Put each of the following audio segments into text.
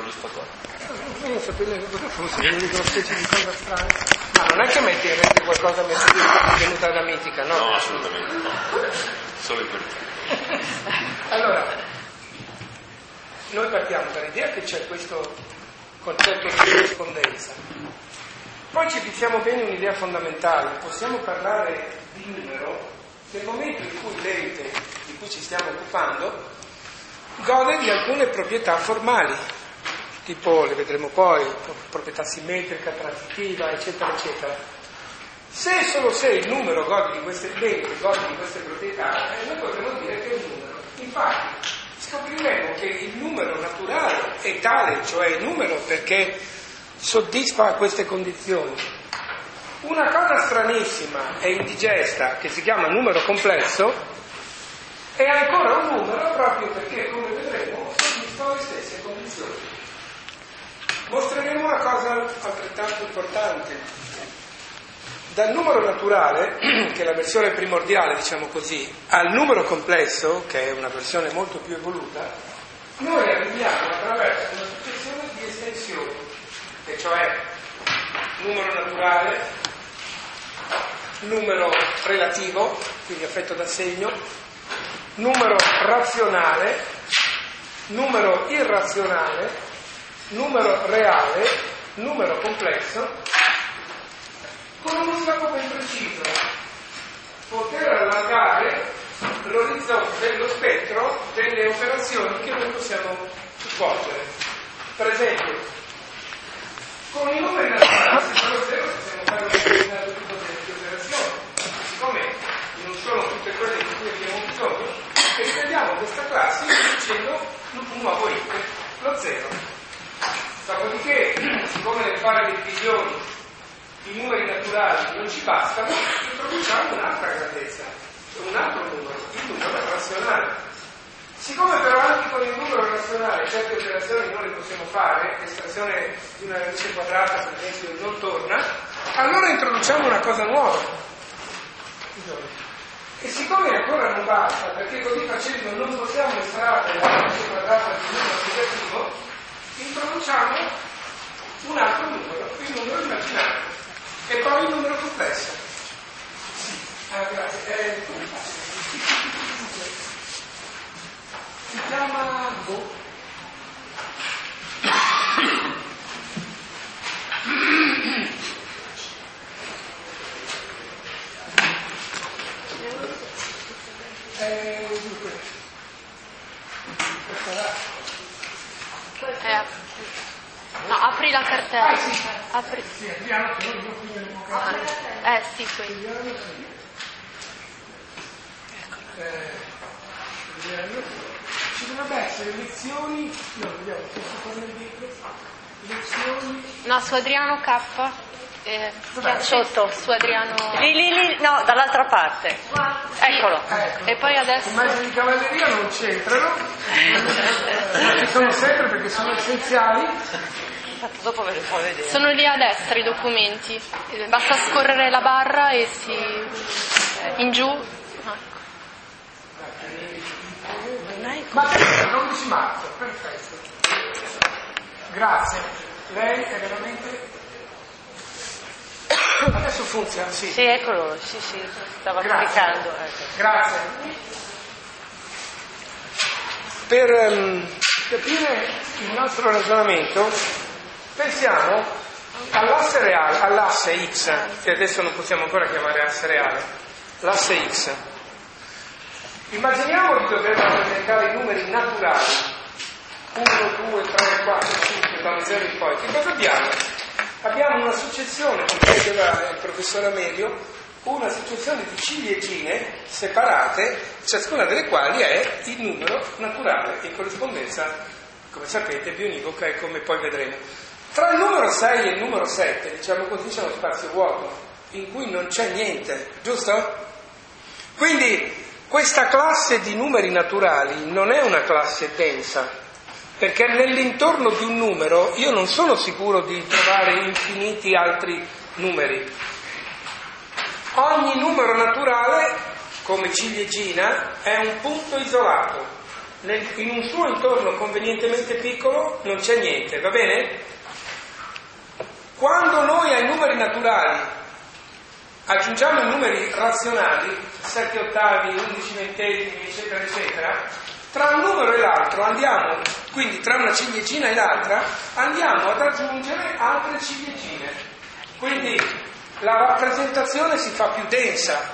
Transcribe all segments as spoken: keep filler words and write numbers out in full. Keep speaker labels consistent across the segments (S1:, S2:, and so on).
S1: giusto qua.
S2: Io non sapevo che cosa fosse, mi dico una specie di cosa strana. Ma non è che metti in rete qualcosa mi è venuta da mitica, no?
S1: No, assolutamente no. Solo il perché.
S2: Allora, noi partiamo dall'idea che c'è questo concetto di corrispondenza. Poi ci fissiamo bene un'idea fondamentale. Possiamo parlare di numero nel momento in cui l'ente di cui ci stiamo occupando gode di alcune proprietà formali, tipo, le vedremo poi, proprietà simmetrica, transitiva, eccetera, eccetera. Se e solo se il numero gode di queste, l'ente gode di queste proprietà, eh, noi potremmo dire che è un numero. Infatti, scopriremo che il numero naturale è tale, cioè il numero perché soddisfa queste condizioni. Una cosa stranissima e indigesta che si chiama numero complesso è ancora un numero proprio perché, come vedremo, soddisfa le stesse condizioni. Mostreremo una cosa altrettanto importante. Dal numero naturale, che è la versione primordiale, diciamo così, al numero complesso, che è una versione molto più evoluta, noi arriviamo attraverso una successione di estensioni, e cioè numero naturale, numero relativo, quindi affetto da segno, numero razionale, numero irrazionale, numero reale, numero complesso, con uno scopo ben preciso: poter allargare l'orizzonte dello spettro delle operazioni che noi possiamo svolgere. Per esempio, con i numeri naturali, se sono zero, possiamo fare un determinato tipo di operazioni. Siccome non sono tutte quelle di cui abbiamo bisogno, riprendiamo questa classe introducendo un nuovo iter, lo zero. Dopodiché, siccome nel fare le divisioni i numeri naturali non ci bastano, introduciamo un'altra grandezza, un altro numero, il numero razionale. Siccome però anche con il numero razionale certe operazioni non le possiamo fare, l'estrazione di una radice quadrata per esempio non torna, allora introduciamo una cosa nuova. E siccome ancora non basta, perché così facendo non possiamo estrarre la radice quadrata di un numero negativo, introduciamo un altro numero, il numero immaginario. E poi il numero complesso. Ah, grazie. Eh, si chiama Bo. Eh, dunque.
S3: Eh. No, apri la cartella.
S2: Ah, sì.
S3: Apri.
S2: Sì, apriamo, che non qui nel
S3: Ah, eh sì, qui.
S2: Eh, ci dovrebbe essere lezioni. No, vediamo, questo qua nel libro. Lezioni.
S3: No, su Adriano K. Eh,
S4: sotto.
S3: Su Adriano.
S4: Lì, lì, lì, no, dall'altra parte.
S3: Sì.
S4: Eccolo.
S2: Ecco.
S3: E poi adesso.
S2: I mezzi di cavalleria non c'entrano, ma ci sono sempre perché sono essenziali.
S4: Infatti dopo ve li puoi vedere.
S3: Sono lì a destra i documenti. Eh, Basta scorrere la barra e si. In giù. Ah.
S2: Ma perfetto, l'undici marzo, perfetto. Grazie. Lei è veramente. Adesso funziona, sì.
S4: Sì, eccolo, sì, sì, stava
S2: Grazie.
S4: cliccando. Ecco.
S2: Grazie. Per um, capire il nostro ragionamento, pensiamo all'asse reale, all'asse X, che adesso non possiamo ancora chiamare asse reale, l'asse X. Immaginiamo di dover rappresentare i numeri naturali, uno, due, tre, quattro, cinque, da zero in poi. Che cosa abbiamo? Abbiamo una successione, come diceva il professor Amelio, una successione di ciliegine separate, ciascuna delle quali è il numero naturale, in corrispondenza, come sapete, bionivoca e come poi vedremo. Tra il numero sei e il numero sette, diciamo così, c'è uno spazio vuoto, in cui non c'è niente, giusto? Quindi questa classe di numeri naturali non è una classe densa, perché nell'intorno di un numero io non sono sicuro di trovare infiniti altri numeri. Ogni numero naturale, come ciliegina, è un punto isolato. nel, in un suo intorno convenientemente piccolo non c'è niente, va bene? Quando noi ai numeri naturali aggiungiamo i numeri razionali, sette ottavi, undici ventesimi, eccetera, eccetera, tra un numero e l'altro andiamo, quindi tra una ciliegina e l'altra, andiamo ad aggiungere altre ciliegine. Quindi la rappresentazione si fa più densa.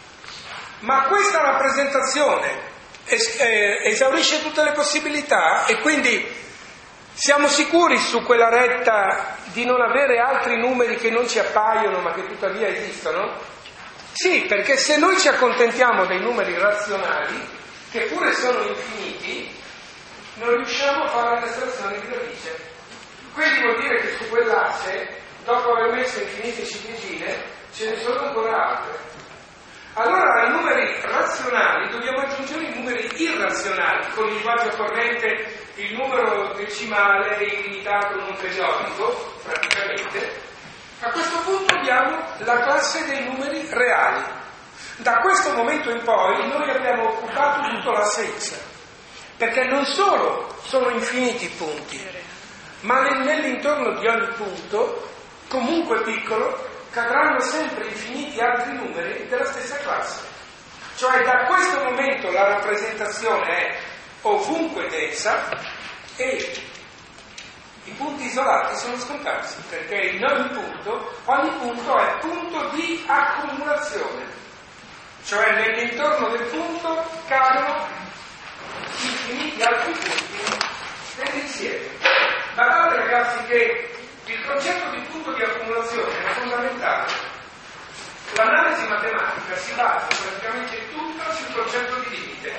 S2: Ma questa rappresentazione es- eh, esaurisce tutte le possibilità e quindi siamo sicuri su quella retta di non avere altri numeri che non ci appaiono ma che tuttavia esistono? Sì, perché se noi ci accontentiamo dei numeri razionali, che pure sono infiniti, non riusciamo a fare l'estrazione di radice. Quindi vuol dire che su quell'asse, dopo aver messo infinite ciliegine, ce ne sono ancora altre. Allora ai numeri razionali dobbiamo aggiungere i numeri irrazionali, con il linguaggio corrente il numero decimale illimitato non periodico, praticamente. A questo punto abbiamo la classe dei numeri reali. Da questo momento in poi noi abbiamo occupato tutto l'asse X, perché non solo sono infiniti i punti, ma nell'intorno di ogni punto, comunque piccolo, cadranno sempre infiniti altri numeri della stessa classe. Cioè da questo momento la rappresentazione è ovunque densa e i punti isolati sono scomparsi, perché in ogni punto, ogni punto è punto di accumulazione. Cioè nell'intorno del punto cadono infiniti altri punti nell'insieme. Guardate ragazzi che il concetto di punto di accumulazione è fondamentale. L'analisi matematica si basa praticamente tutta sul concetto di limite.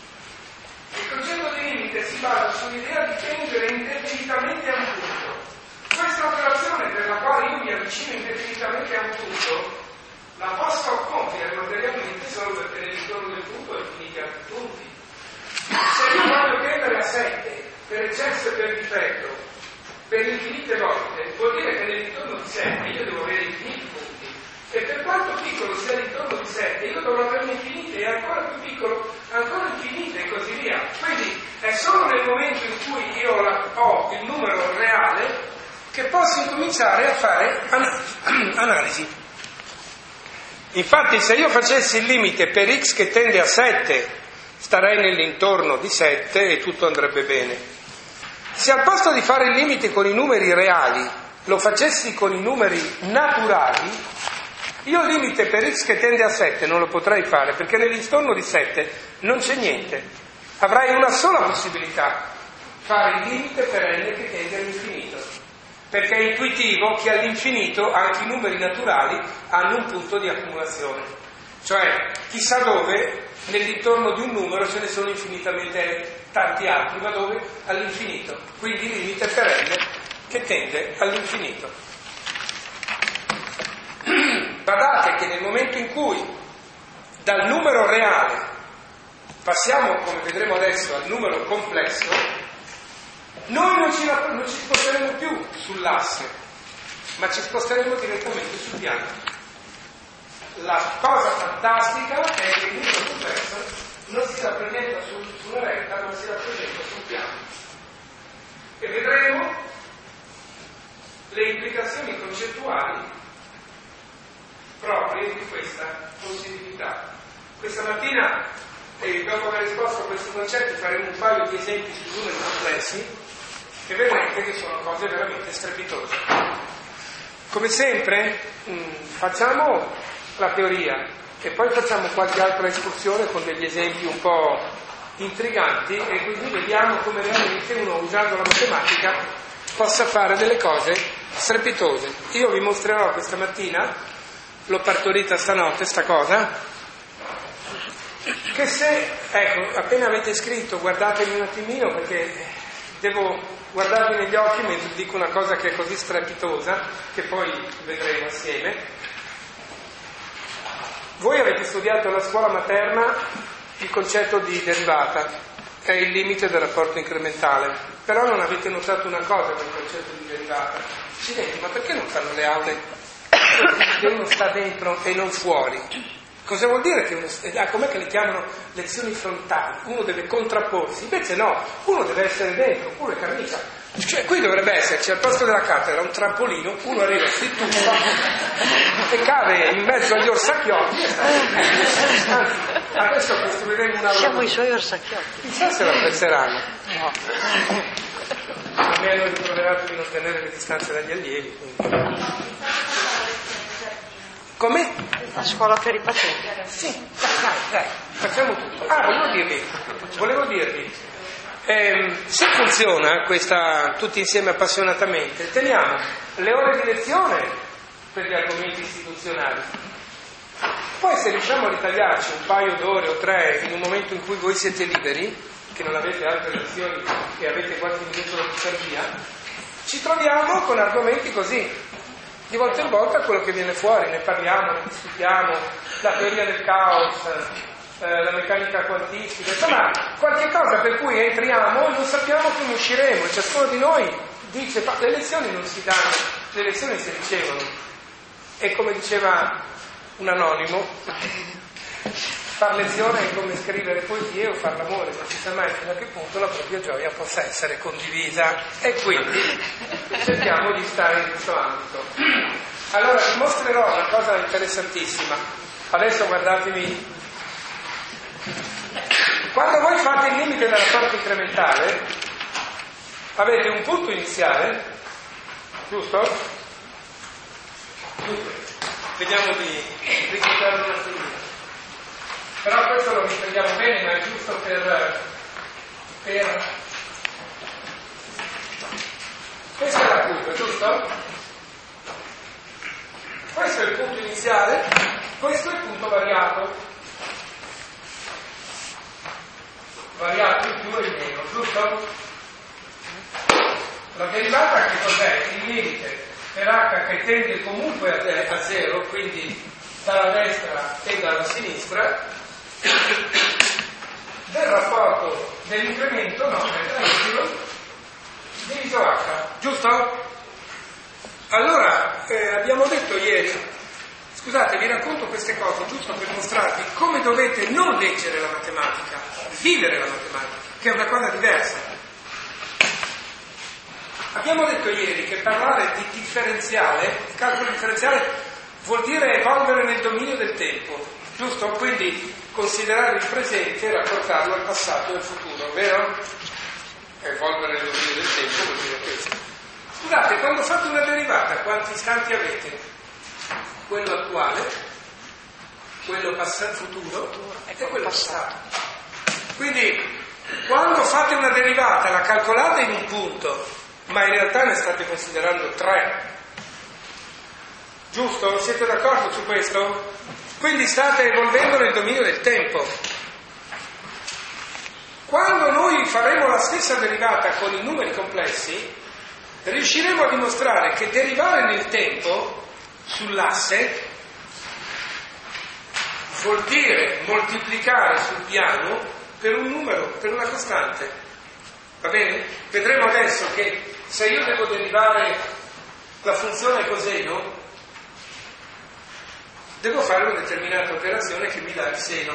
S2: Il concetto di limite si basa sull'idea di tendere indefinitamente a un punto. Questa operazione per la quale io mi avvicino indefinitamente a un punto la posso compiere materialmente solo perché nell'intorno del punto ho infiniti altri punti. Se io voglio tendere a sette per eccesso e per difetto, per infinite volte, vuol dire che nell'intorno di sette io devo avere infiniti punti. E per quanto piccolo sia l'intorno di sette, io dovrò averne infinite e ancora più piccolo, ancora infinite e così via. Quindi è solo nel momento in cui io ho il numero reale che posso incominciare a fare an- analisi. Infatti se io facessi il limite per x che tende a sette, starei nell'intorno di sette e tutto andrebbe bene. Se al posto di fare il limite con i numeri reali lo facessi con i numeri naturali, io il limite per x che tende a sette non lo potrei fare, perché nell'intorno di sette non c'è niente. Avrei una sola possibilità: fare il limite per n che tende all'infinito, perché è intuitivo che all'infinito anche i numeri naturali hanno un punto di accumulazione. Cioè, chissà dove, nell'intorno di un numero ce ne sono infinitamente tanti altri, ma dove? All'infinito. Quindi il limite per n che tende all'infinito. Badate che nel momento in cui dal numero reale passiamo, come vedremo adesso, al numero complesso, noi non ci, non ci sposteremo più sull'asse, ma ci sposteremo direttamente sul piano. La cosa fantastica è che il numero complesso non si rappresenta su, su una retta, ma si rappresenta sul piano. E vedremo le implicazioni concettuali proprie di questa possibilità. Questa mattina, eh, dopo aver risposto a questi concetti, faremo un paio di esempi sui numeri complessi e vedrete che sono cose veramente strepitose. Come sempre, mh, facciamo la teoria e poi facciamo qualche altra escursione con degli esempi un po' intriganti e così vediamo come realmente uno, usando la matematica, possa fare delle cose strepitose. Io vi mostrerò questa mattina, l'ho partorita stanotte sta cosa, che se, ecco, appena avete scritto guardatemi un attimino perché devo guardarvi negli occhi mentre dico una cosa che è così strepitosa che poi vedremo assieme. Voi avete studiato alla scuola materna il concetto di derivata, è il limite del rapporto incrementale, però non avete notato una cosa del concetto di derivata. Accidenti, ma perché non fanno le aule che uno sta dentro e non fuori? Cosa vuol dire che uno, ah, com'è che le chiamano lezioni frontali? Uno deve contrapporsi, invece no, uno deve essere dentro, pure camicia. Cioè qui dovrebbe esserci al posto della cattedra un trampolino, uno arriva, si tuffa e cade in mezzo agli orsacchiotti. Anzi, adesso costruiremo una...
S4: Siamo i suoi orsacchiotti.
S2: Chissà se lo apprezzeranno.
S4: No.
S2: A me hanno rimproverato di non tenere le distanze dagli allievi. Quindi. Come?
S4: La scuola per i pazienti.
S2: Sì, dai, dai, facciamo tutto. Ah, volevo dirvi, volevo dirvi, ehm, se funziona questa, tutti insieme appassionatamente, teniamo le ore di lezione per gli argomenti istituzionali. Poi se riusciamo a ritagliarci un paio d'ore o tre in un momento in cui voi siete liberi, che non avete altre lezioni e avete qualche minuto per via, ci troviamo con argomenti così. Di volta in volta quello che viene fuori, ne parliamo, ne discutiamo, la teoria del caos, eh, la meccanica quantistica, insomma qualche cosa per cui entriamo e non sappiamo come usciremo, e ciascuno di noi dice, ma le lezioni non si danno, le lezioni si ricevono. E come diceva un anonimo, far lezione è come scrivere poesie o far l'amore, non si sa mai fino a che punto la propria gioia possa essere condivisa, e quindi cerchiamo di stare in questo ambito. Allora vi mostrerò una cosa interessantissima. Adesso guardatemi, quando voi fate il limite della parte incrementale avete un punto iniziale, giusto? Giusto. Vediamo di ricordare una serie. Però questo lo riprendiamo bene, ma è giusto per, per... Questa è la curva, giusto? Questo è il punto iniziale, questo è il punto variato. Variato in più e in meno, giusto? La derivata che cos'è? Il limite per h che tende comunque a, a zero, quindi dalla destra e dalla sinistra, del rapporto dell'incremento, no, tra y diviso h, giusto? Allora, eh, abbiamo detto ieri, scusate, vi racconto queste cose giusto per mostrarvi come dovete non leggere la matematica, vivere la matematica, che è una cosa diversa. Abbiamo detto ieri che parlare di differenziale, calcolo differenziale, vuol dire evolvere nel dominio del tempo, giusto? Quindi considerare il presente e rapportarlo al passato e al futuro, vero? Evolvere nel dominio del tempo vuol dire questo. Scusate, quando fate una derivata, quanti istanti avete? Quello attuale, quello passato, futuro e quello passato. Quindi, quando fate una derivata, la calcolate in un punto, ma in realtà ne state considerando tre. Giusto? Siete d'accordo su questo? Quindi state evolvendo nel dominio del tempo. Quando noi faremo la stessa derivata con i numeri complessi, riusciremo a dimostrare che derivare nel tempo sull'asse vuol dire moltiplicare sul piano per un numero, per una costante. Va bene? Vedremo adesso che se io devo derivare la funzione coseno, devo fare una determinata operazione che mi dà il seno.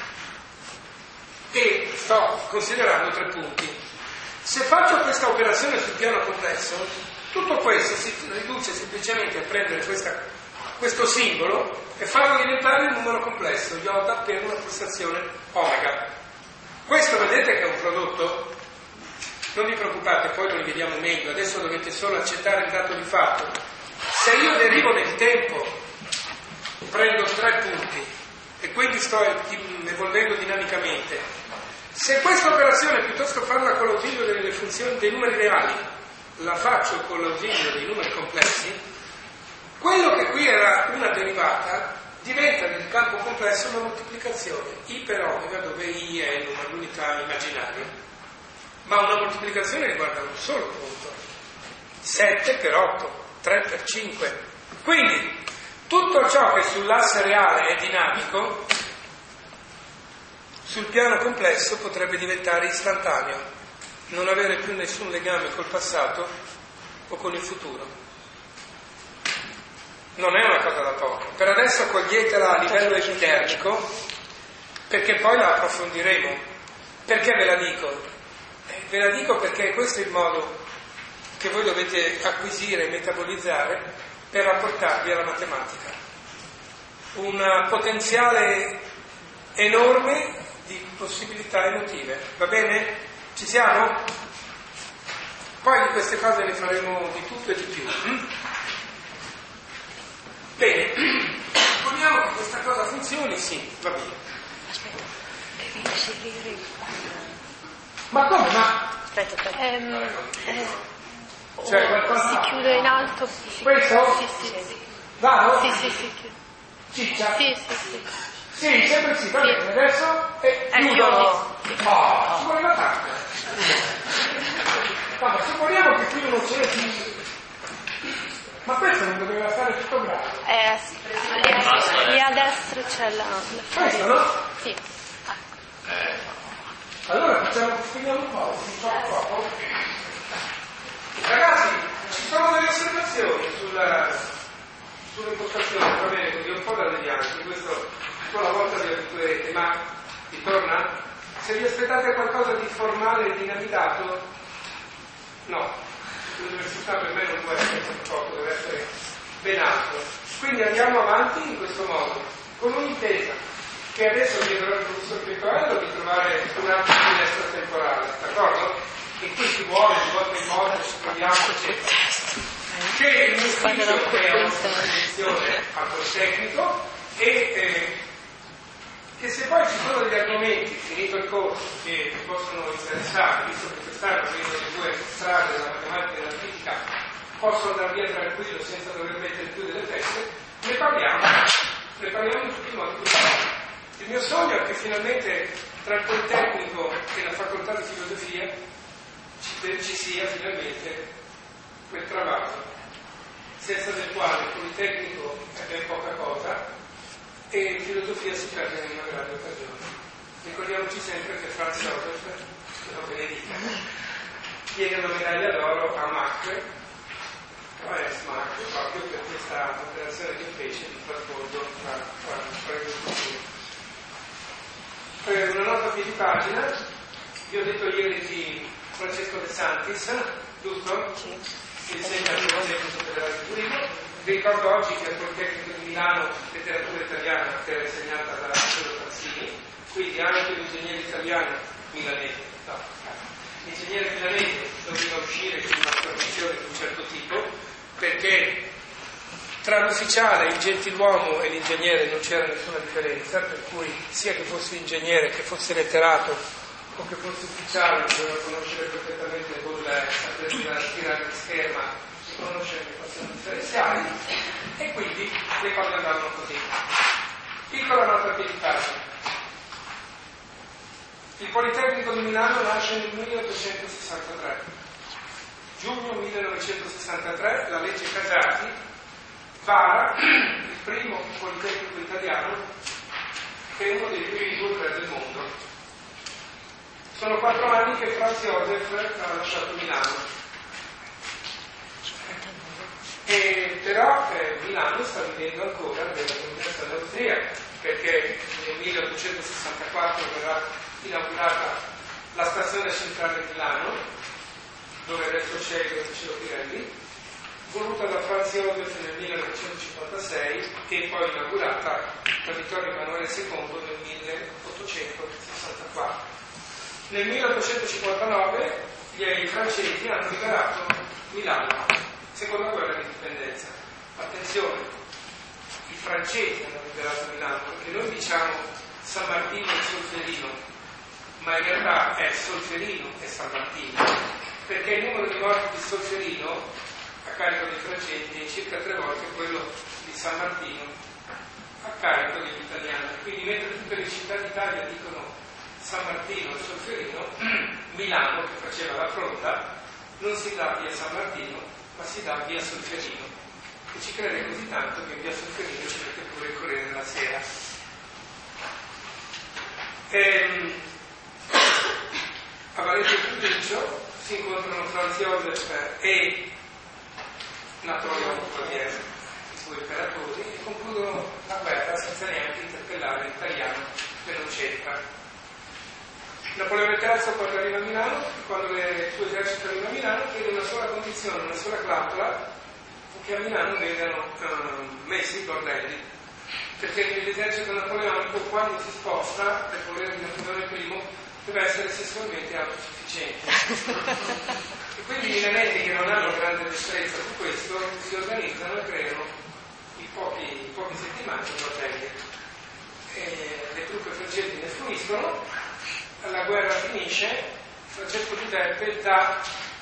S2: E sto considerando tre punti. Se faccio questa operazione sul piano complesso, tutto questo si riduce semplicemente a prendere questa, questo simbolo e farlo diventare il numero complesso, iota per una pulsazione omega. Questo vedete che è un prodotto? Non vi preoccupate, poi lo rivediamo meglio, adesso dovete solo accettare il dato di fatto. Se io derivo nel tempo, prendo tre punti e quindi sto evolvendo dinamicamente. Se questa operazione, piuttosto che farla con l'ausilio delle funzioni dei numeri reali, la faccio con l'ausilio dei numeri complessi, quello che qui era una derivata diventa nel campo complesso una moltiplicazione, i per omega, dove i è il numero, l'unità immaginaria, ma una moltiplicazione riguarda un solo punto, sette per otto, tre per cinque. Quindi tutto ciò che sull'asse reale è dinamico, sul piano complesso potrebbe diventare istantaneo, non avere più nessun legame col passato o con il futuro. non è una cosa da poco. Per adesso coglietela a livello epidermico, perché poi la approfondiremo. Perché ve la dico? Eh, ve la dico perché questo è il modo che voi dovete acquisire e metabolizzare per rapportarvi alla matematica. Un potenziale enorme di possibilità emotive. Va bene? Ci siamo? Poi di queste cose ne faremo di tutto e di più. Hm? Bene, vogliamo che questa cosa funzioni? Sì, va bene.
S4: Aspetta, devi inserire il...
S2: Ma come? Ma...
S4: Aspetta, aspetta.
S3: Ehm, eh,
S2: Cioè,
S3: o
S2: qualcosa-
S3: si chiude in alto. Si...
S2: Questo?
S3: Sì, sì, sì.
S2: Vado?
S3: Sì, sì, sì, chiude.
S2: Ciccia?
S3: Sì, sì, sì.
S2: Sì, sempre sì, va
S3: Sì.
S2: bene. Adesso e
S3: Eh,
S2: chiudo.
S3: chiudi.
S2: Oh, ci vuole una tanto. No, ma supponiamo che qui non c'è più. Ma questo non doveva stare tutto bravo.
S3: Eh, sì. lì, a, lì a destra c'è la, la
S2: Questo, no?
S3: Sì.
S2: Allora facciamo, finiamo un po', facciamo poco. Ragazzi, ci sono delle osservazioni sulla, sull'impostazione, va bene, così un po' da devianti, questo un po' la volta vi abituerete, ma vi torna? Se vi aspettate qualcosa di formale e dinamitato, no. L'università per me non può essere poco, deve essere ben altro. Quindi andiamo avanti in questo modo, con un'intesa, che adesso chiederò al professor Piccoello di trovare un'altra finestra temporale, d'accordo? In cui si vuole, di volta in volta, ci troviamo, eccetera. Che il mio ufficio è a vostra disposizione al Politecnico e eh, che se poi ci sono degli argomenti, finito il corso, che vi possono interessare, visto che quest'anno vengono le due strade della matematica e della fisica, possono andare via tranquillo senza dover mettere più delle teste, ne parliamo, ne parliamo in tutti i modi possibili. Il mio sogno è che finalmente tra il Politecnico e la facoltà di filosofia ci, ci sia finalmente quel travaso, senza del quale il Politecnico è ben poca cosa e filosofia si perde in una grande occasione. Ricordiamoci sempre che Franz Josef, che lo benedica, chiede una medaglia d'oro a Mach, a Ernst Mach, proprio per questa operazione che fece di trasbordo tra, tra, tra i due culture. Per una nota più di pagina, vi ho detto ieri di Francesco De Santis, giusto? Sì. Che insegna al Politecnico Federale di Zurigo. Vi ricordo oggi che al Politecnico di Milano letteratura italiana era insegnata da Angelo Tazzini, quindi anche l'ingegnere italiano milanese, no, l'ingegnere milanese doveva uscire con una formazione di un certo tipo, perché tra l'ufficiale, il gentiluomo e l'ingegnere non c'era nessuna differenza, per cui sia che fosse ingegnere, che fosse letterato o che fosse ufficiale, doveva conoscere perfettamente Baudelaire, saper tirare di scherma, conoscere le equazioni differenziali, e quindi le cose andavano così. Piccola nota di pagina. Il Politecnico di Milano nasce nel milleottocentosessantatré. Giugno millenovecentosessantatré la legge Casati vara il primo Politecnico italiano, che è uno dei primi due o tre del mondo. Sono quattro anni che Franz Josef ha lasciato Milano. E però eh, Milano sta vivendo ancora della comunicazione austriaca, perché nel milleottocentosessantaquattro verrà inaugurata la stazione centrale di Milano, dove adesso c'è il grattacielo Pirelli, voluta da Franz Josef nel millenovecentocinquantasei e poi inaugurata da Vittorio Emanuele secondo nel milleottocentosessantaquattro. Nel milleottocentocinquantanove i francesi hanno liberato Milano. Seconda guerra di indipendenza. Attenzione, i francesi hanno liberato Milano, perché noi diciamo San Martino e Solferino, ma in realtà è Solferino e San Martino, perché il numero di morti di Solferino a carico dei francesi è circa tre volte quello di San Martino a carico degli italiani. Quindi mentre tutte le città d'Italia dicono San Martino e Solferino, Milano, che faceva la fronda, non si dà via San Martino, ma si dà via Solferino, e ci crede così tanto che via Solferino ci mette pure il Corriere della Sera. Ehm, a Varese Giudicio si incontrano Franz Josef e Napoleone Ier, il suo imperatore, concludono la guerra senza neanche interpellare l'italiano che non c'entra. Napoleone terzo quando arriva a Milano, quando il suo esercito arriva a Milano, chiede una sola condizione, una sola clausola, che a Milano vengano uh, messi i bordelli, perché l'esercito napoleonico quando si sposta, per volere di Napoleone primo, deve essere sessualmente autosufficiente. E quindi i milanesi che non hanno grande destrezza su questo si organizzano e creano in pochi, in poche settimane i bordelli. E le truppe francesi ne fruiscono, la guerra finisce, Francesco Giuseppe dà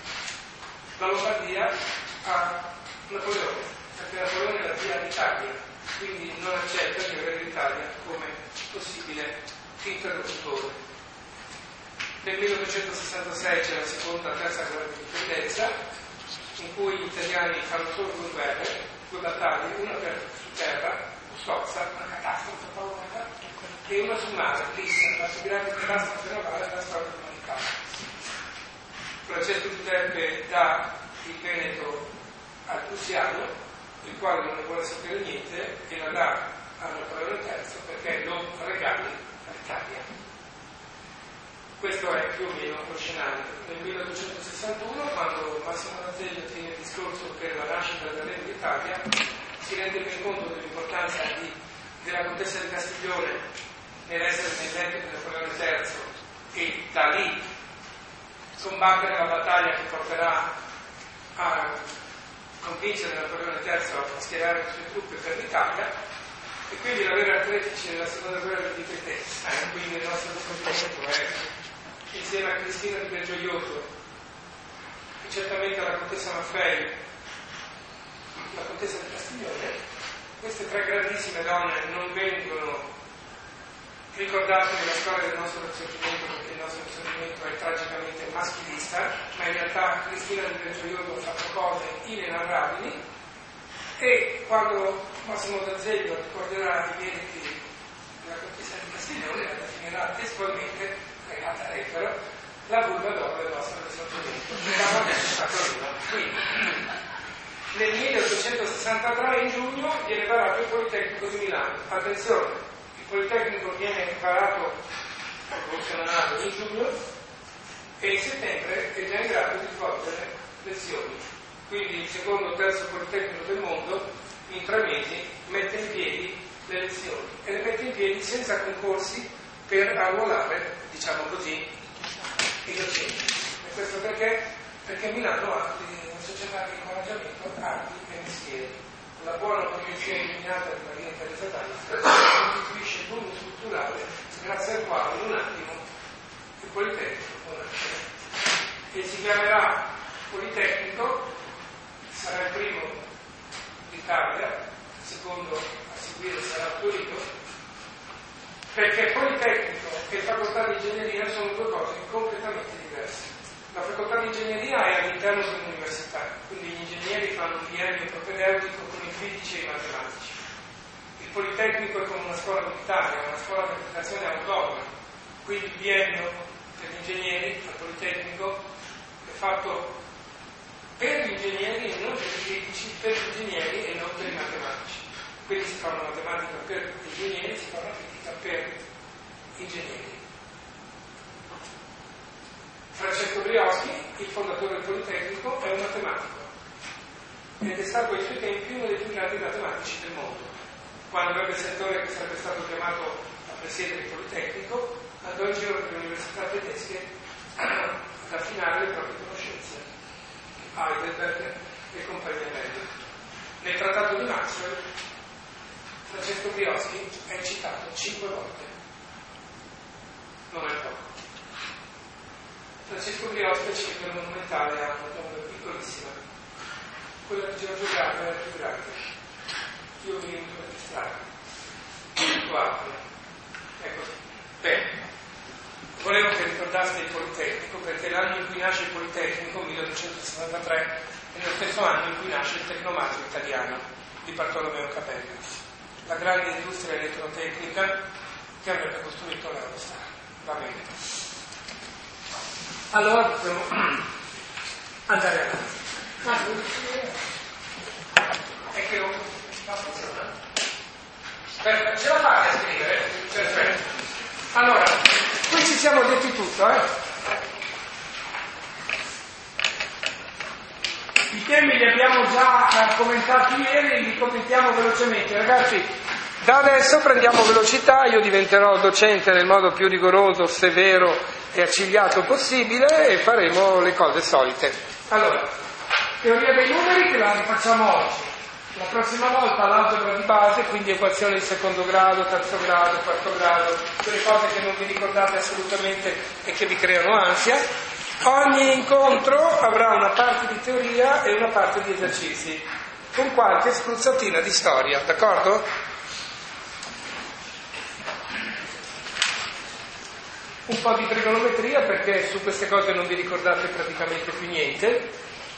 S2: la Lombardia a Napoleone, perché Napoleone è la zia d'Italia, quindi non accetta di avere l'Italia come possibile interlocutore. Nel milleottocentosessantasei c'è la seconda, terza guerra di indipendenza, in cui gli italiani fanno solo due guerre, due battaglie, una per su terra, Stozza, una catastrofe paurosa, e una su mare, Lissa, la più grande catastrofe navale della storia dell'umanità. Francesco Giuseppe dà il Veneto al Prussiano, il quale non ne vuole sapere niente, e la dà a Napoleone terzo perché lo regali all'Italia. Questo è più o meno lo scenario. Nel milleottocentosessantuno, quando Massimo D'Azeglio tiene il discorso per la nascita del Regno d'Italia, si rende ben conto dell'importanza di, della contessa di Castiglione nell'essere nel letto di Napoleone terzo e da lì combattere la battaglia che porterà a convincere Napoleone terzo a schierare le sue truppe per l'Italia, e quindi l'avere atletici nella seconda guerra d'indipendenza, eh, quindi il nostro documento è insieme a Cristina di Belgioioso e certamente alla contessa Maffei, la contessa di Castiglione. Queste tre grandissime donne non vengono ricordate nella storia del nostro risorgimento, perché il nostro risorgimento è tragicamente maschilista, ma in realtà Cristina di Belgioioso ha fatto cose inenarrabili, e quando Massimo D'Azeglio ricorderà i meriti della contessa di Castiglione, la definirà testualmente, regata lettera, la vulva d'oro del nostro risorgimento. Quindi, nel milleottocentosessantatré, in giugno, viene varato il Politecnico di Milano. Attenzione, il Politecnico viene varato, funzionato in giugno, e in settembre è già in grado di svolgere lezioni. Quindi il secondo o terzo Politecnico del mondo, in tre mesi, mette in piedi le lezioni, e le mette in piedi senza concorsi per arruolare, diciamo così, i docenti. E questo perché? Perché Milano ha una società di incoraggiamento arti e mestieri. La buona condizione illuminata di Maria Teresa d'Ávila costituisce il boom strutturale grazie al quale in un attimo il Politecnico nasce. E si chiamerà Politecnico, sarà il primo d'Italia, il secondo a seguire sarà Torino, perché Politecnico e facoltà di ingegneria sono due cose completamente diverse. La facoltà di ingegneria è all'interno dell'università, quindi gli ingegneri fanno un biennio propedeutico con i fisici e i matematici. Il Politecnico è come una scuola militare, è una scuola di applicazione autonoma, quindi il biennio per gli ingegneri al Politecnico è fatto per gli ingegneri e non per i fisici, per gli ingegneri e non per i matematici. Quindi si fa una matematica per gli ingegneri, si fa una fisica per gli ingegneri. Francesco Brioschi, il fondatore del Politecnico, è un matematico ed è stato ai suoi tempi uno dei più grandi matematici del mondo. Quando ebbe il settore che sarebbe stato chiamato a presiedere il Politecnico, andò in giro per le università tedesche ad affinare le proprie conoscenze, Heidelberg e compagnia bella. Nel trattato di Maxwell Francesco Brioschi è citato cinque volte, non è poco. Francesco Brioschi è cifra monumentale, ha una tomba piccolissima, quella di Giorgio Gaber è più grande. Io mi venuto per distrarre, molto ampia. Ecco, bene. Volevo che ricordaste il Politecnico, perché l'anno in cui nasce il Politecnico, milleottocentosessantatré, è lo stesso anno in cui nasce il Tecnomaggio italiano di Bartolomeo Capelli, la grande industria elettrotecnica che avrebbe costruito l'Eurostar. Va bene. Allora dobbiamo andare avanti. È che non sta funzionando. Perfetto, ce la fate a scrivere? Perfetto. Allora, qui ci siamo detti tutto, eh? I temi li abbiamo già commentati ieri, li commentiamo velocemente. Ragazzi, da adesso prendiamo velocità, io diventerò docente nel modo più rigoroso, severo e accigliato possibile e faremo le cose solite. Allora, teoria dei numeri che la rifacciamo oggi. La prossima volta l'algebra di base, quindi equazioni di secondo grado, terzo grado, quarto grado, quelle cose che non vi ricordate assolutamente e che vi creano ansia. Ogni incontro avrà una parte di teoria e una parte di esercizi, con qualche spruzzatina di storia, d'accordo? Un po' di trigonometria perché su queste cose non vi ricordate praticamente più niente.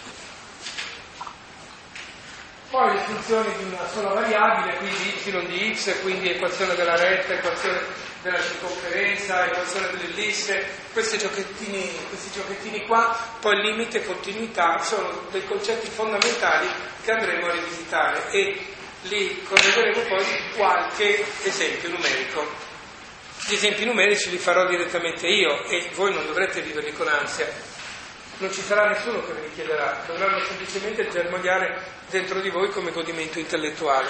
S2: Poi le funzioni di una sola variabile, quindi y di x, quindi equazione della retta, equazione della circonferenza, equazione dell'ellisse, questi giochettini, questi giochettini qua, poi limite e continuità, sono dei concetti fondamentali che andremo a rivisitare e li correggeremo poi qualche esempio numerico. Gli esempi numerici li farò direttamente io e voi non dovrete viverli con ansia. Non ci sarà nessuno che ve li chiederà, dovranno semplicemente germogliare dentro di voi come godimento intellettuale.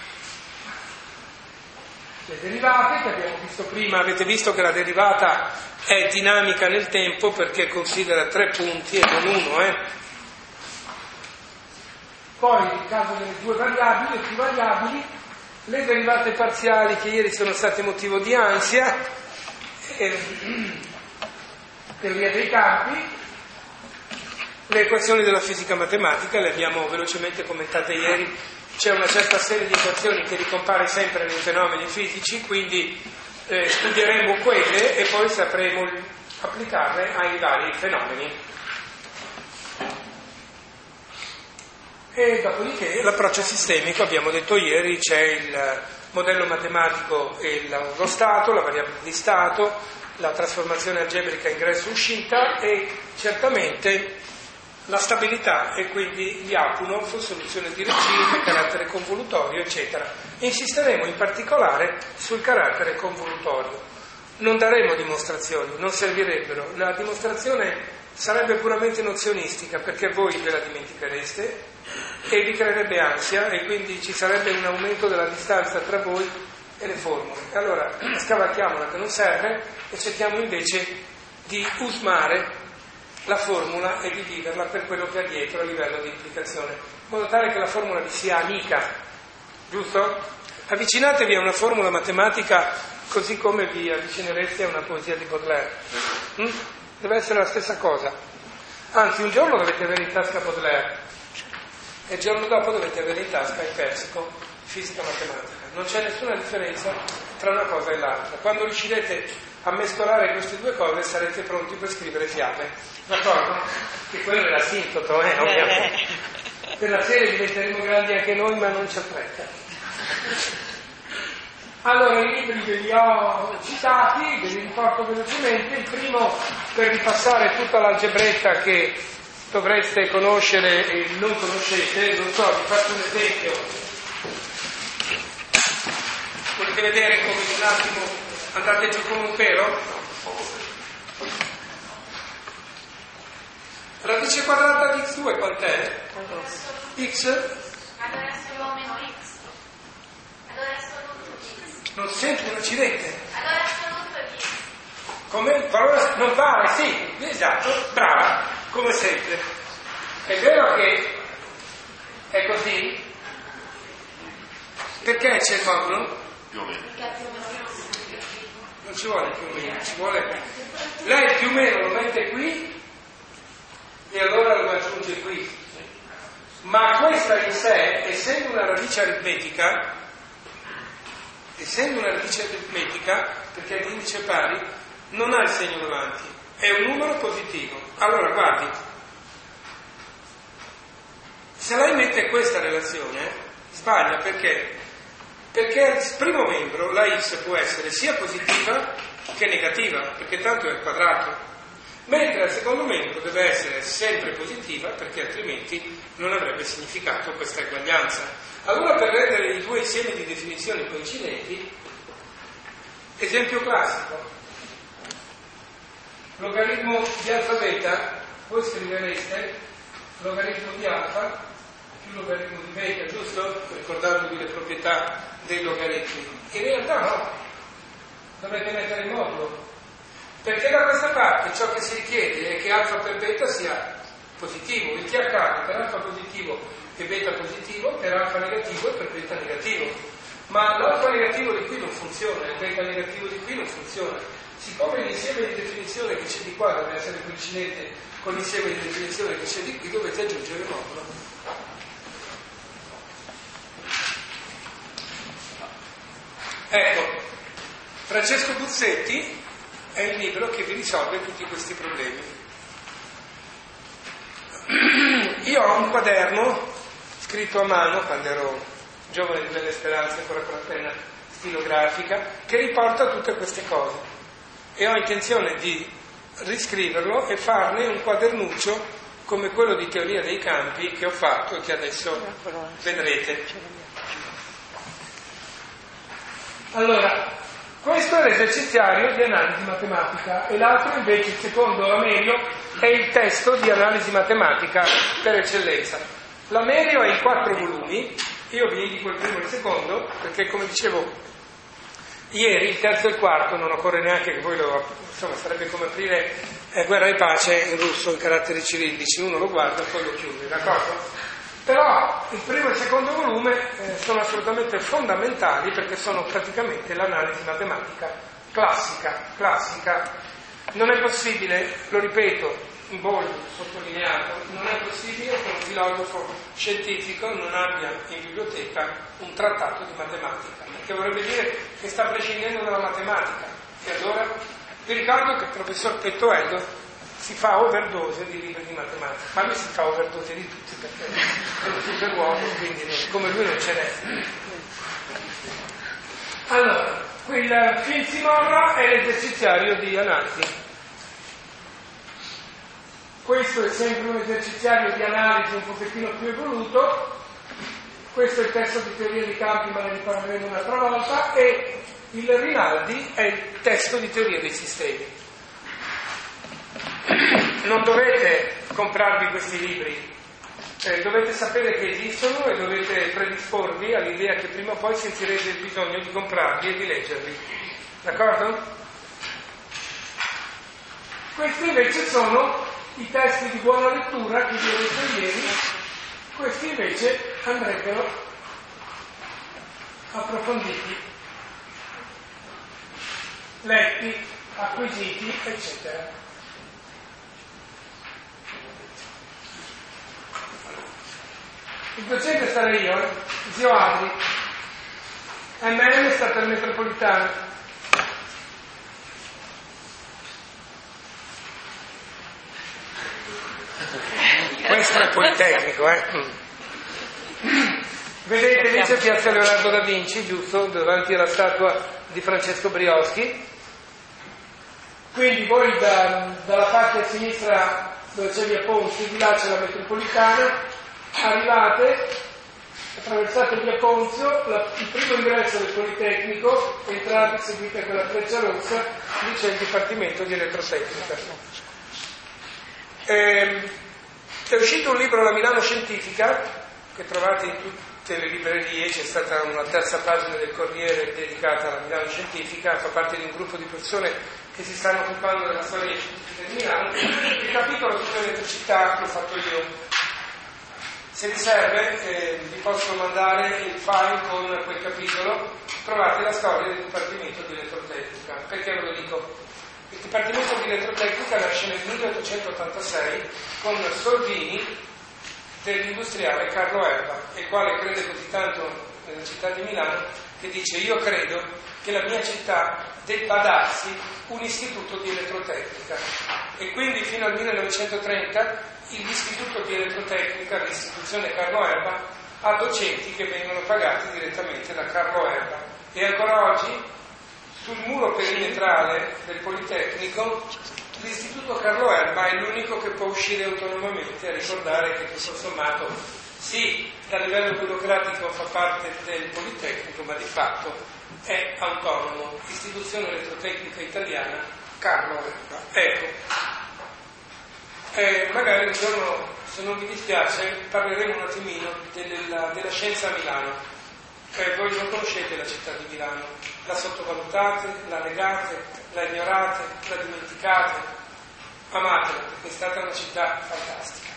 S2: Le derivate che abbiamo visto prima, avete visto che la derivata è dinamica nel tempo perché considera tre punti e non uno, eh? Poi nel caso delle due variabili e più variabili, le derivate parziali che ieri sono state motivo di ansia, e, teoria dei campi, le equazioni della fisica matematica, le abbiamo velocemente commentate ieri, c'è una certa serie di equazioni che ricompare sempre nei fenomeni fisici, quindi eh, studieremo quelle e poi sapremo applicarle ai vari fenomeni. E dopodiché l'approccio sistemico, abbiamo detto ieri, c'è il modello matematico e lo stato, la variabile di stato, la trasformazione algebrica ingresso-uscita e certamente la stabilità e quindi gli Apunov, soluzione di regime, carattere convolutorio, eccetera. Insisteremo in particolare sul carattere convolutorio. Non daremo dimostrazioni, non servirebbero. La dimostrazione sarebbe puramente nozionistica perché voi ve la dimentichereste e vi creerebbe ansia e quindi ci sarebbe un aumento della distanza tra voi e le formule. Allora scavalchiamola che non serve e cerchiamo invece di usmare la formula e di viverla per quello che ha dietro a livello di implicazione, in modo tale che la formula vi sia amica, giusto? Avvicinatevi a una formula matematica così come vi avvicinereste a una poesia di Baudelaire. Mm? Deve essere la stessa cosa. Anzi, un giorno dovete avere in tasca Baudelaire e il giorno dopo dovete avere in tasca il Persico, fisica matematica. Non c'è nessuna differenza tra una cosa e l'altra. Quando riuscirete a mescolare queste due cose sarete pronti per scrivere fiabe, d'accordo? Che quello è l'asintoto, eh, ovviamente. Per la serie diventeremo grandi anche noi, ma non c'è fretta. Allora, i libri ve li ho citati, ve li riporto velocemente. Il primo, per ripassare tutta l'algebretta che dovreste conoscere e non conoscete, non so, vi faccio un esempio. Volete vedere come un attimo andate giù con un pero? Radice quadrata di x due quant'è? X?
S3: Allora assoluto x. Allora assoluto x.
S2: Non sento un accidente.
S3: Allora assoluto x.
S2: Come? Valore, non vale, sì, esatto, brava, come sempre. È vero che è così? Perché c'è il modulo?
S1: Più o meno.
S2: Non ci vuole più o meno, ci vuole. Lei più o meno lo mette qui e allora lo aggiunge qui. Ma questa in sé, essendo una radice aritmetica, essendo una radice aritmetica, perché è di indice pari, non ha il segno davanti, è un numero positivo. Allora guardi, se lei mette questa relazione, sbaglia perché? Perché al primo membro la x può essere sia positiva che negativa, perché tanto è il quadrato, mentre al secondo membro deve essere sempre positiva, perché altrimenti non avrebbe significato questa eguaglianza. Allora, per rendere i due insiemi di definizioni coincidenti, esempio classico, logaritmo di alfa beta, voi scrivereste logaritmo di alfa più logaritmo di beta, giusto? Ricordandovi le proprietà dei logaritmi. In realtà no, dovete mettere in modulo, perché da questa parte ciò che si richiede è che alfa per beta sia positivo, il che accade per alfa positivo e beta positivo, per alfa negativo e per beta negativo. Ma l'alfa negativo di qui non funziona, il beta negativo di qui non funziona. Siccome l'insieme di definizione che c'è di qua deve essere coincidente con l'insieme di definizione che c'è di qui, dovete aggiungere il modulo. Ecco, Francesco Buzzetti è il libro che vi risolve tutti questi problemi. Io ho un quaderno scritto a mano quando ero giovane di belle speranze, ancora con la penna stilografica, che riporta tutte queste cose, e ho intenzione di riscriverlo e farne un quadernuccio come quello di teoria dei campi che ho fatto e che adesso vedrete. Allora, questo è l'eserciziario di analisi matematica e l'altro invece, secondo Amerio, è il testo di analisi matematica per eccellenza. L'Amerio è in quattro volumi, io vi indico il primo e il secondo, perché come dicevo ieri, il terzo e il quarto non occorre neanche che voi lo... insomma sarebbe come aprire eh, Guerra e Pace in russo in caratteri cirillici, uno lo guarda e poi lo chiude, d'accordo? Però il primo e il secondo volume eh, sono assolutamente fondamentali perché sono praticamente l'analisi matematica classica, classica. Non è possibile, lo ripeto, in bold, sottolineato, non è possibile che un filosofo scientifico non abbia in biblioteca un trattato di matematica, perché vorrebbe dire che sta prescindendo dalla matematica. E allora vi ricordo che il professor Pettoello si fa overdose di libri di matematica, ma lui si fa overdose di tutti perché è un superuomo, quindi come lui non ce n'è. Allora, quel Finzimorra è l'eserciziario di analisi. Questo è sempre un eserciziario di analisi un pochettino più evoluto. Questo è il testo di teoria dei campi, ma ne riparleremo un'altra volta, e il Rinaldi è il testo di teoria dei sistemi. Non dovete comprarvi questi libri, eh, dovete sapere che esistono e dovete predisporvi all'idea che prima o poi sentirete il bisogno di comprarli e di leggerli, d'accordo? Questi invece sono i testi di buona lettura che vi ho detto ieri, questi invece andrebbero approfonditi, letti, acquisiti, eccetera. Il docente sarei io, eh? Zio Adri. M M è stato il metropolitano. Questo è il Politecnico, eh? Vedete lì c'è Piazza Leonardo da Vinci, giusto? Davanti alla statua di Francesco Brioschi. Quindi voi da, dalla parte a sinistra dove c'è via Ponzi, di là c'è la metropolitana. Arrivate, attraversate via Ponzio, la, il primo ingresso del Politecnico, entrate, seguite quella freccia rossa, lì c'è il Dipartimento di Elettrotecnica. Eh, è uscito un libro, La Milano Scientifica, che trovate in tutte le librerie, c'è stata una terza pagina del Corriere dedicata alla Milano Scientifica, fa parte di un gruppo di persone che si stanno occupando della storia scientifica di Milano. Il capitolo sull'elettricità l'ho fatto io. Se vi serve, eh, vi posso mandare il file con quel capitolo, trovate la storia del Dipartimento di Elettrotecnica. Perché ve lo dico? Il Dipartimento di Elettrotecnica nasce nel milleottocentottantasei con Soldini dell'industriale Carlo Erba, il quale crede così tanto nella città di Milano che dice: io credo che la mia città debba darsi un istituto di elettrotecnica. E quindi fino al millenovecentotrenta l'Istituto di Elettrotecnica, l'istituzione Carlo Erba, ha docenti che vengono pagati direttamente da Carlo Erba. E ancora oggi sul muro perimetrale del Politecnico l'istituto Carlo Erba è l'unico che può uscire autonomamente a ricordare che tutto sommato sì, a livello burocratico fa parte del Politecnico, ma di fatto è autonomo, istituzione elettrotecnica italiana Carlo Erba. Ecco, eh, magari un giorno, se non vi dispiace, parleremo un attimino della, della scienza a Milano. Eh, voi non conoscete la città di Milano, la sottovalutate, la negate, la ignorate, la dimenticate, amatela perché è stata una città fantastica.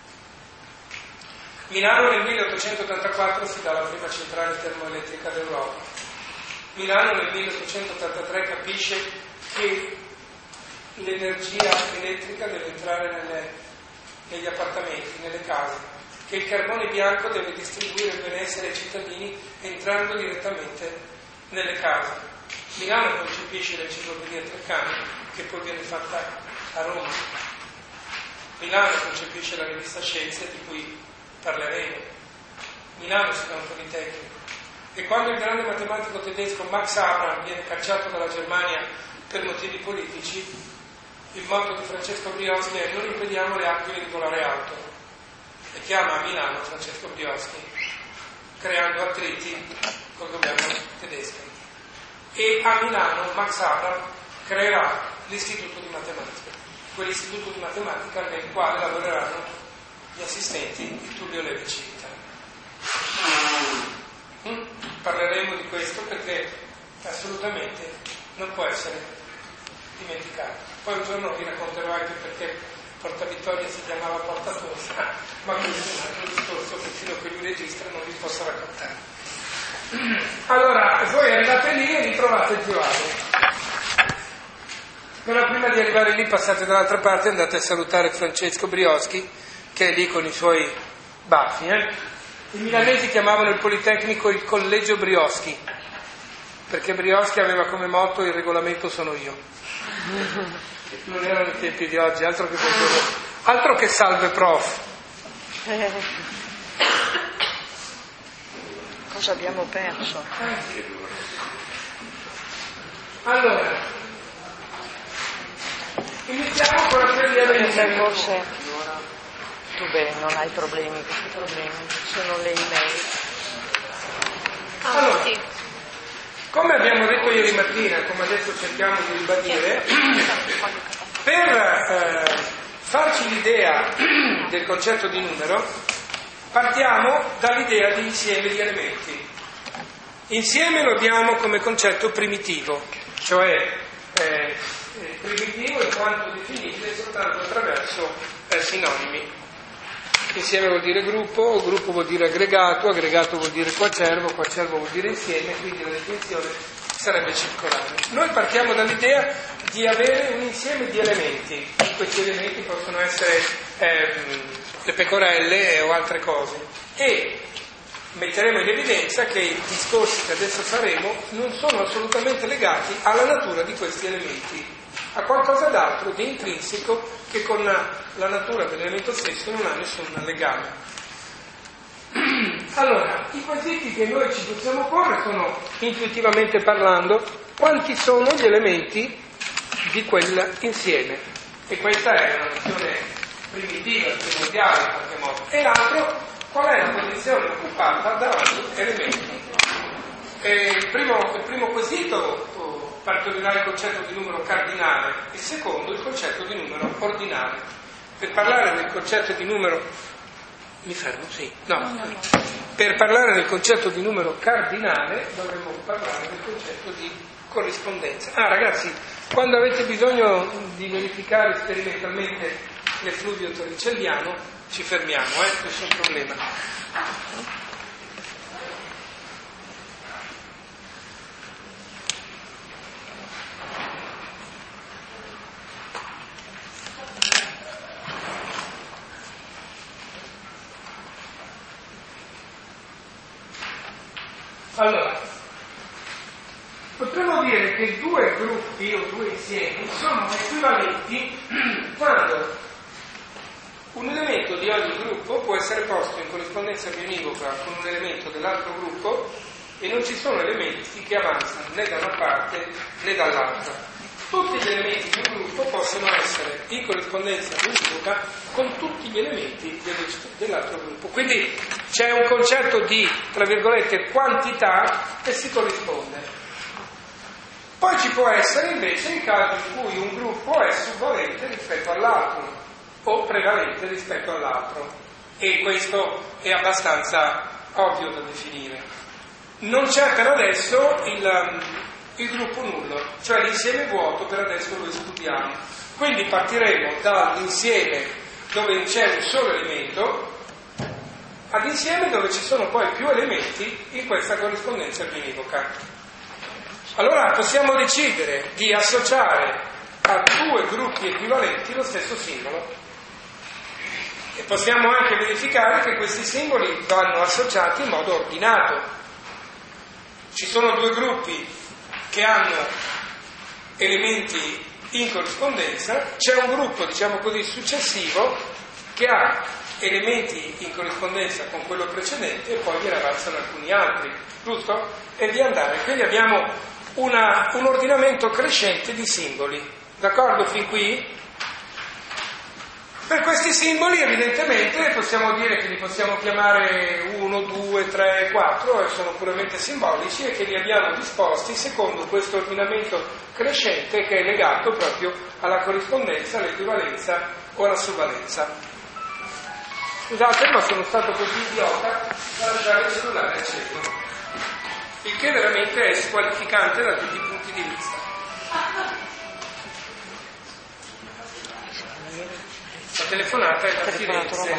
S2: Milano nel milleottocentottantaquattro si dà la prima centrale termoelettrica d'Europa. Milano nel milleottocentottantatré capisce che l'energia elettrica deve entrare nelle, negli appartamenti, nelle case, che il carbone bianco deve distribuire il benessere ai cittadini entrando direttamente nelle case. Milano concepisce l'enciclopedia Treccani, che poi viene fatta a Roma. Milano concepisce la rivista Scienze, di cui parleremo. Milano si dà un politecnico. E quando il grande matematico tedesco Max Abraham viene cacciato dalla Germania per motivi politici, il motto di Francesco Brioschi è: non impediamo le aquile di volare alto. E chiama a Milano Francesco Brioschi, creando attriti col governo tedesco. E a Milano Max Abraham creerà l'Istituto di Matematica, quell'istituto di matematica nel quale lavoreranno gli assistenti di Tullio Levi-Civita. Mm? Parleremo di questo perché assolutamente non può essere dimenticato. Poi un giorno vi racconterò anche perché Porta Vittoria si chiamava Porta Tosta, ma questo è un altro discorso che fino a che lui registra non vi posso raccontare. Allora, voi arrivate lì e vi trovate il Gioale. Però prima di arrivare lì passate dall'altra parte e andate a salutare Francesco Brioschi, che è lì con i suoi baffi. Eh? I milanesi chiamavano il Politecnico il Collegio Brioschi, perché Brioschi aveva come motto: il regolamento sono io. Non erano i tempi di oggi, altro che, altro che salve prof.
S4: Eh, cosa abbiamo perso?
S2: Allora, iniziamo con la teoria del
S4: Forse tu bene, non hai problemi, questi problemi sono le email.
S3: Ah,
S2: allora,
S3: sì.
S2: come abbiamo detto ieri mattina, come adesso cerchiamo di ribadire, per eh, farci l'idea del concetto di numero, partiamo dall'idea di insieme di elementi. Insieme lo abbiamo come concetto primitivo, cioè eh, primitivo in quanto definibile soltanto attraverso eh, sinonimi. Insieme vuol dire gruppo, gruppo vuol dire aggregato, aggregato vuol dire coacervo, coacervo vuol dire insieme, quindi la definizione sarebbe circolare. Noi partiamo dall'idea di avere un insieme di elementi. Questi elementi possono essere ehm, le pecorelle o altre cose. E metteremo in evidenza che i discorsi che adesso faremo non sono assolutamente legati alla natura di questi elementi, a qualcosa d'altro di intrinseco che con la natura dell'elemento stesso non ha nessun legame. Allora, i quesiti che noi ci possiamo porre sono, intuitivamente parlando, quanti sono gli elementi di quell'insieme. E questa è una nozione primitiva, primordiale in qualche modo. E l'altro, qual è la posizione occupata da ogni elemento. E il, primo, il primo quesito partorirà il concetto di numero cardinale, il secondo il concetto di numero ordinale. Per parlare del concetto di numero mi fermo? Sì. No. no, no, no. Per parlare del concetto di numero cardinale dovremmo parlare del concetto di corrispondenza. Ah ragazzi, quando avete bisogno di verificare sperimentalmente l'effluvio torricelliano ci fermiamo, eh? Nessun problema. Allora, potremmo dire che due gruppi o due insiemi sono equivalenti quando un elemento di ogni gruppo può essere posto in corrispondenza bionivoca con un elemento dell'altro gruppo e non ci sono elementi che avanzano né da una parte né dall'altra. tutti gli elementi di un gruppo possono essere in corrispondenza univoca con tutti gli elementi dell'altro gruppo. Quindi c'è un concetto di, tra virgolette, quantità che si corrisponde. Poi ci può essere invece il caso in cui un gruppo è subvalente rispetto all'altro o prevalente rispetto all'altro, e questo è abbastanza ovvio da definire. Non c'è per adesso il, il gruppo nullo, cioè l'insieme vuoto per adesso lo escludiamo. Quindi partiremo dall'insieme dove c'è un solo elemento ad insieme dove ci sono poi più elementi in questa corrispondenza biunivoca. Allora possiamo decidere di associare a due gruppi equivalenti lo stesso simbolo, e possiamo anche verificare che questi simboli vanno associati in modo ordinato. Ci sono due gruppi che hanno elementi in corrispondenza, c'è un gruppo, diciamo così, successivo che ha elementi in corrispondenza con quello precedente e poi gliene avanzano alcuni altri, giusto? E via andare. Quindi abbiamo una, un ordinamento crescente di simboli, d'accordo fin qui? Per questi simboli evidentemente possiamo dire che li possiamo chiamare uno, due, tre, quattro, e sono puramente simbolici, e che li abbiamo disposti secondo questo ordinamento crescente che è legato proprio alla corrispondenza, all'equivalenza o alla subvalenza. Scusate, ma sono stato così idiota da lasciare il cellulare acceso, il che veramente è squalificante da tutti i punti di vista. La telefonata è da Firenze.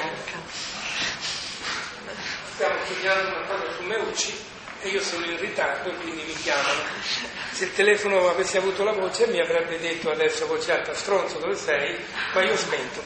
S2: Stiamo studiando una cosa su Meucci e io sono in ritardo e quindi mi chiamano. Se il telefono avesse avuto la voce mi avrebbe detto adesso voce alta: stronzo, dove sei? Ma io ho spento.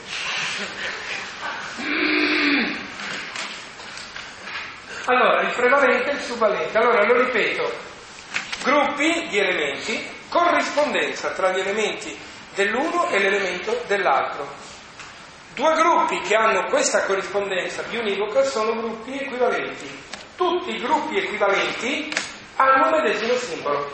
S2: Allora, il prevalente e il subvalente. Allora, lo ripeto: gruppi di elementi, corrispondenza tra gli elementi dell'uno e l'elemento dell'altro. Due gruppi che hanno questa corrispondenza biunivoca sono gruppi equivalenti. Tutti i gruppi equivalenti hanno un medesimo simbolo.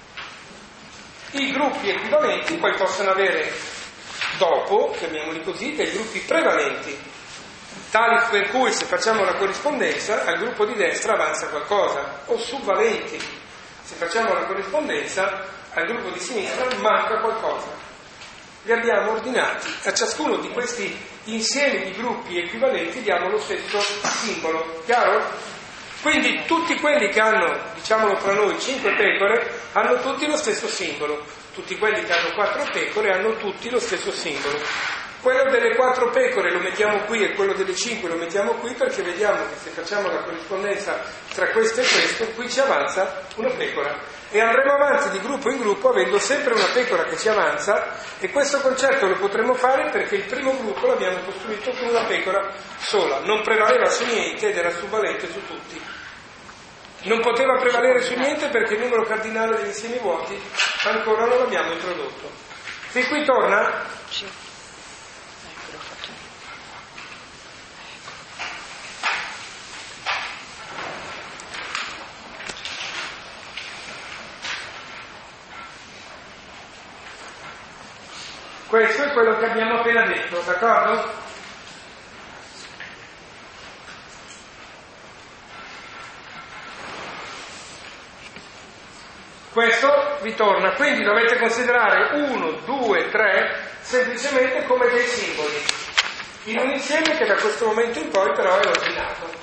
S2: I gruppi equivalenti poi possono avere dopo, chiamiamoli così, dei gruppi prevalenti, tali per cui se facciamo la corrispondenza al gruppo di destra avanza qualcosa, o subvalenti, se facciamo la corrispondenza al gruppo di sinistra manca qualcosa. Li abbiamo ordinati, a ciascuno di questi insiemi di gruppi equivalenti diamo lo stesso simbolo, chiaro? Quindi tutti quelli che hanno, diciamolo fra noi, cinque pecore hanno tutti lo stesso simbolo, tutti quelli che hanno quattro pecore hanno tutti lo stesso simbolo. Quello delle quattro pecore lo mettiamo qui e quello delle cinque lo mettiamo qui, perché vediamo che se facciamo la corrispondenza tra questo e questo, qui ci avanza una pecora. E andremo avanti di gruppo in gruppo avendo sempre una pecora che ci avanza, e questo concetto lo potremo fare perché il primo gruppo l'abbiamo costruito con una pecora sola, non prevaleva su niente ed era subvalente su tutti. Non poteva prevalere su niente perché il numero cardinale degli insiemi vuoti ancora non l'abbiamo introdotto. Fin qui torna?
S4: Sì.
S2: Questo è quello che abbiamo appena detto, d'accordo? Questo ritorna, quindi dovete considerare uno, due, tre semplicemente come dei simboli, in un insieme che da questo momento in poi però è ordinato.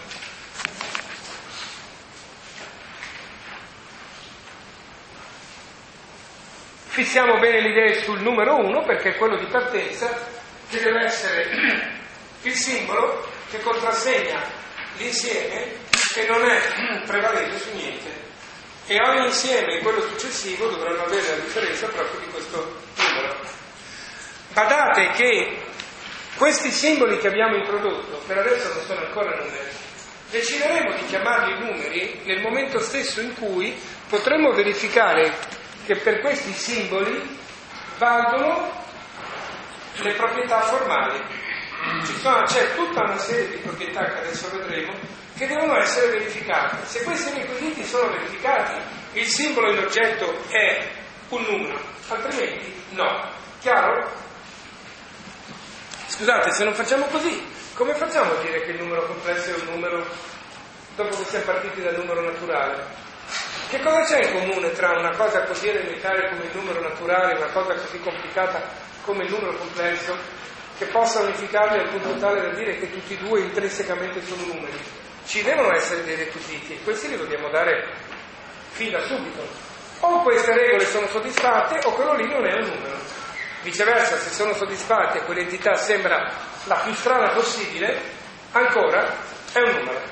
S2: Fissiamo bene le idee sul numero uno, perché è quello di partenza, che deve essere il simbolo che contrassegna l'insieme che non è prevalente su niente, e ogni insieme e quello successivo dovranno avere la differenza proprio di questo numero. Badate che questi simboli che abbiamo introdotto per adesso non sono ancora numeri, decideremo di chiamarli numeri nel momento stesso in cui potremo verificare che per questi simboli valgono le proprietà formali. Ci sono, c'è tutta una serie di proprietà che adesso vedremo che devono essere verificate. Se questi requisiti sono verificati, il simbolo in oggetto è un numero, altrimenti no. Chiaro? Scusate, se non facciamo così, come facciamo a dire che il numero complesso è un numero dopo che siamo partiti dal numero naturale? Che cosa c'è in comune tra una cosa così elementare come il numero naturale e una cosa così complicata come il numero complesso, che possa unificarli al punto tale da dire che tutti e due intrinsecamente sono numeri? Ci devono essere dei requisiti e questi li dobbiamo dare fin da subito. O queste regole sono soddisfatte o quello lì non è un numero. Viceversa, se sono soddisfatte e quell'entità sembra la più strana possibile, ancora è un numero.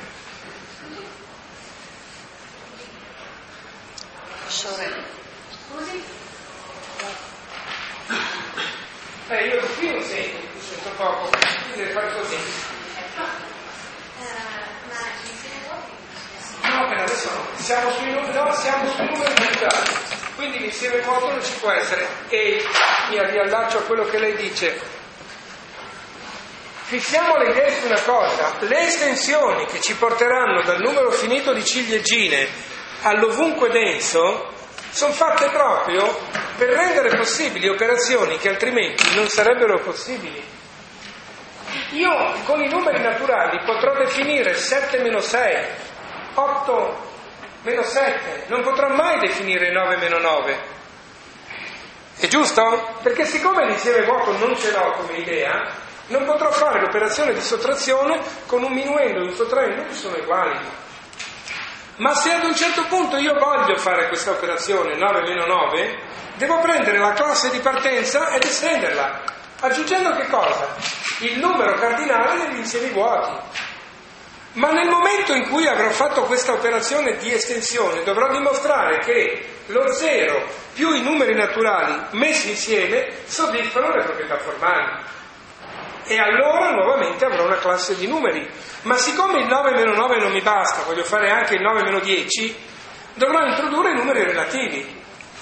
S4: Scusi?
S2: Eh, io qui non sento, qui sento poco, quindi deve fare così. No, per adesso no, siamo sui, no, siamo sui numeri naturali, quindi l'insieme vuoto non ci può essere. E mi riallaccio a quello che lei dice. Fissiamo le idee su una cosa: le estensioni che ci porteranno dal numero finito di ciliegine all'ovunque denso sono fatte proprio per rendere possibili operazioni che altrimenti non sarebbero possibili. Io con i numeri naturali potrò definire sette meno sei, otto meno sette, non potrò mai definire nove meno nove. È giusto? Perché siccome l'insieme vuoto non ce l'ho come idea, non potrò fare l'operazione di sottrazione con un minuendo e un sottraendo che sono uguali. Ma se ad un certo punto io voglio fare questa operazione nove meno nove, devo prendere la classe di partenza ed estenderla, aggiungendo che cosa? Il numero cardinale degli insiemi vuoti. Ma nel momento in cui avrò fatto questa operazione di estensione, dovrò dimostrare che lo zero più i numeri naturali messi insieme soddisfano le proprietà formali. E allora nuovamente avrò una classe di numeri. Ma siccome il nove meno nove non mi basta, voglio fare anche il nove meno dieci, dovrò introdurre i numeri relativi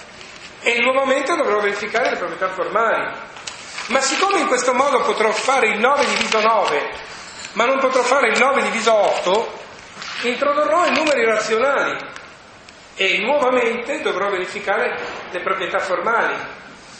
S2: e nuovamente dovrò verificare le proprietà formali. Ma siccome in questo modo potrò fare il nove diviso nove, ma non potrò fare il nove diviso otto, introdurrò i numeri razionali e nuovamente dovrò verificare le proprietà formali.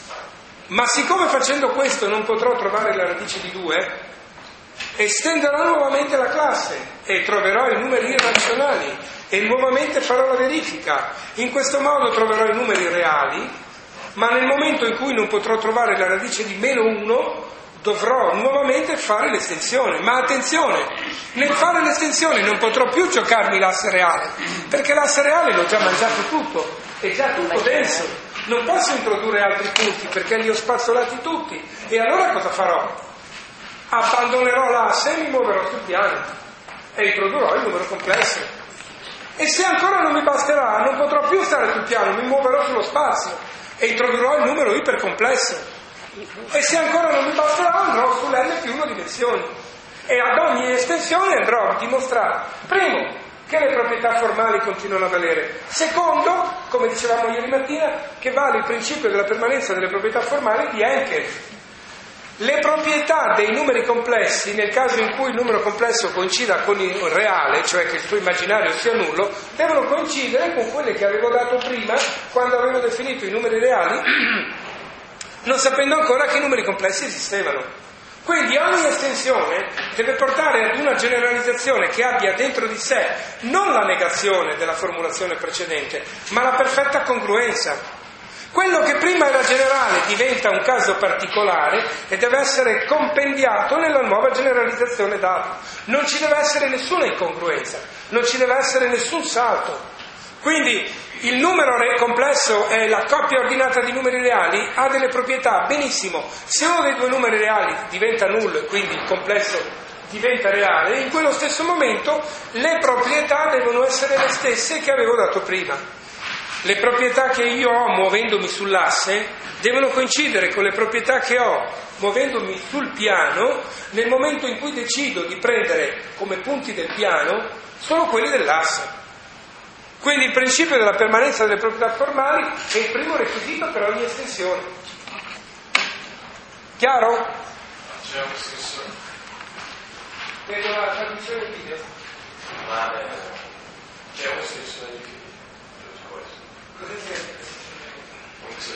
S2: Ma siccome facendo questo non potrò trovare la radice di due, estenderò nuovamente la classe e troverò i numeri irrazionali e nuovamente farò la verifica. In questo modo troverò i numeri reali, ma nel momento in cui non potrò trovare la radice di meno uno, dovrò nuovamente fare l'estensione. Ma attenzione, nel fare l'estensione non potrò più giocarmi l'asse reale, perché l'asse reale l'ho già mangiato tutto, è già tutto denso. Non posso introdurre altri punti perché li ho spazzolati tutti. E allora cosa farò? Abbandonerò l'asse e mi muoverò sul piano e introdurrò il numero complesso. E se ancora non mi basterà, non potrò più stare sul piano, mi muoverò sullo spazio e introdurrò il numero ipercomplesso. E se ancora non mi basterà, andrò sull'N più una dimensione. E ad ogni estensione andrò a dimostrare, primo, che le proprietà formali continuano a valere. Secondo, come dicevamo ieri mattina, che vale il principio della permanenza delle proprietà formali di Henkel. Le proprietà dei numeri complessi, nel caso in cui il numero complesso coincida con il reale, cioè che il suo immaginario sia nullo, devono coincidere con quelle che avevo dato prima quando avevo definito i numeri reali, non sapendo ancora che i numeri complessi esistevano. Quindi ogni estensione deve portare ad una generalizzazione che abbia dentro di sé non la negazione della formulazione precedente, ma la perfetta congruenza. Quello che prima era generale diventa un caso particolare e deve essere compendiato nella nuova generalizzazione data. Non ci deve essere nessuna incongruenza, non ci deve essere nessun salto. Quindi il numero complesso è la coppia ordinata di numeri reali, ha delle proprietà, benissimo. Se uno dei due numeri reali diventa nullo e quindi il complesso diventa reale, in quello stesso momento le proprietà devono essere le stesse che avevo dato prima. Le proprietà che io ho muovendomi sull'asse devono coincidere con le proprietà che ho muovendomi sul piano nel momento in cui decido di prendere come punti del piano solo quelli dell'asse. Quindi il principio della permanenza delle proprietà formali è il primo requisito per ogni estensione. Chiaro?
S1: C'è un senso.
S2: Vedo la traduzione video.
S1: Ma eh, c'è un senso di questo.
S2: Cosa c'è?
S1: Un senso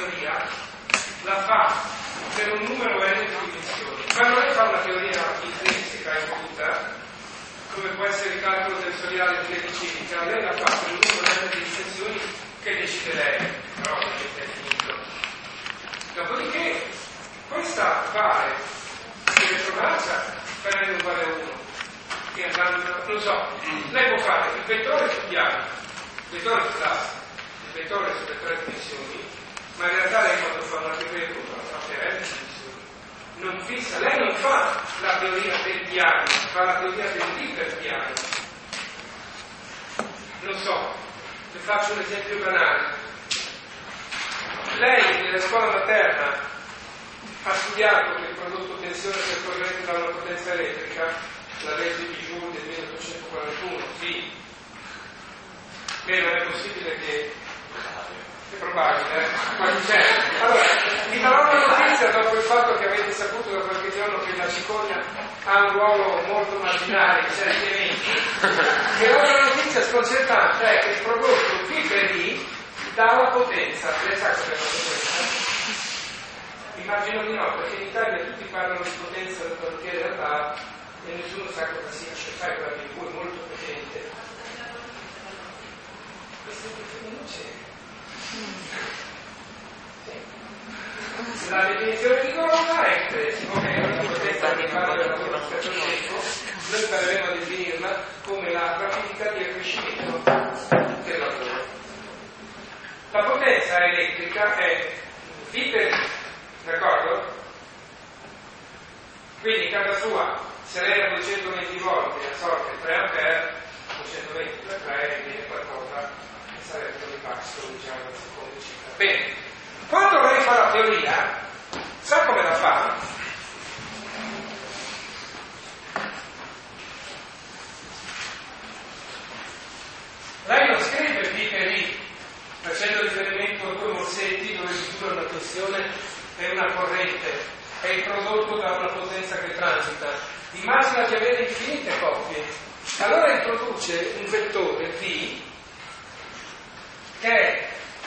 S2: teoria la fa per un numero n di dimensioni. Quando lei fa una teoria intrinseca evoluta, come può essere il calcolo tensoriale clericidica, lei la fa per un numero n di dimensioni che decide lei, però ovviamente è finito. Dopodiché questa vale di retromarcia per n uguale a uno, che andando, non so, lei può fare il vettore su piano, il vettore su classe, il vettore sulle tre dimensioni, ma in realtà lei quando fa una teoria la fa per n dimensioni, non fissa, lei non fa la teoria del piano, fa la teoria dell'iperpiano. Non so, vi faccio un esempio banale. Lei nella scuola materna ha studiato che il prodotto tensione percorrente da una potenza elettrica, la legge di Joule del milleottocentoquarantuno, sì. Beh, non è possibile che... è probabile, eh? Quasi c'è. Allora, vi darò una notizia dopo il fatto che avete saputo da qualche giorno che la cicogna ha un ruolo molto marginale in certi eventi. E l'altra notizia sconcertante è che il prodotto P per I dà una potenza. Lei sa cos'è la potenza? Immagino di no, perché in Italia tutti parlano di potenza del quartiere da bar e nessuno sa cosa sia, cioè sai quella P V è molto potente. Questo non c'è. La definizione rigorosa è che si può che è una potenza che fa del lavoro rispetto al tempo, noi impareremo a definirla come la rapidità di accrescimento del lavoro. La potenza elettrica è V per I, d'accordo? Quindi in casa sua, se lei ha duecentoventi volt e assorbe tre ampere, duecentoventi per tre viene qualcosa che sarebbe l'impasto, diciamo, del secondo ciclo. Bene, quando lei fa la teoria, sa come la fa? Lei non scrive V per I, facendo riferimento a due morsetti dove misura una tensione e una corrente, è il prodotto da una potenza che transita. Immagina di avere infinite coppie. Allora introduce un vettore V che è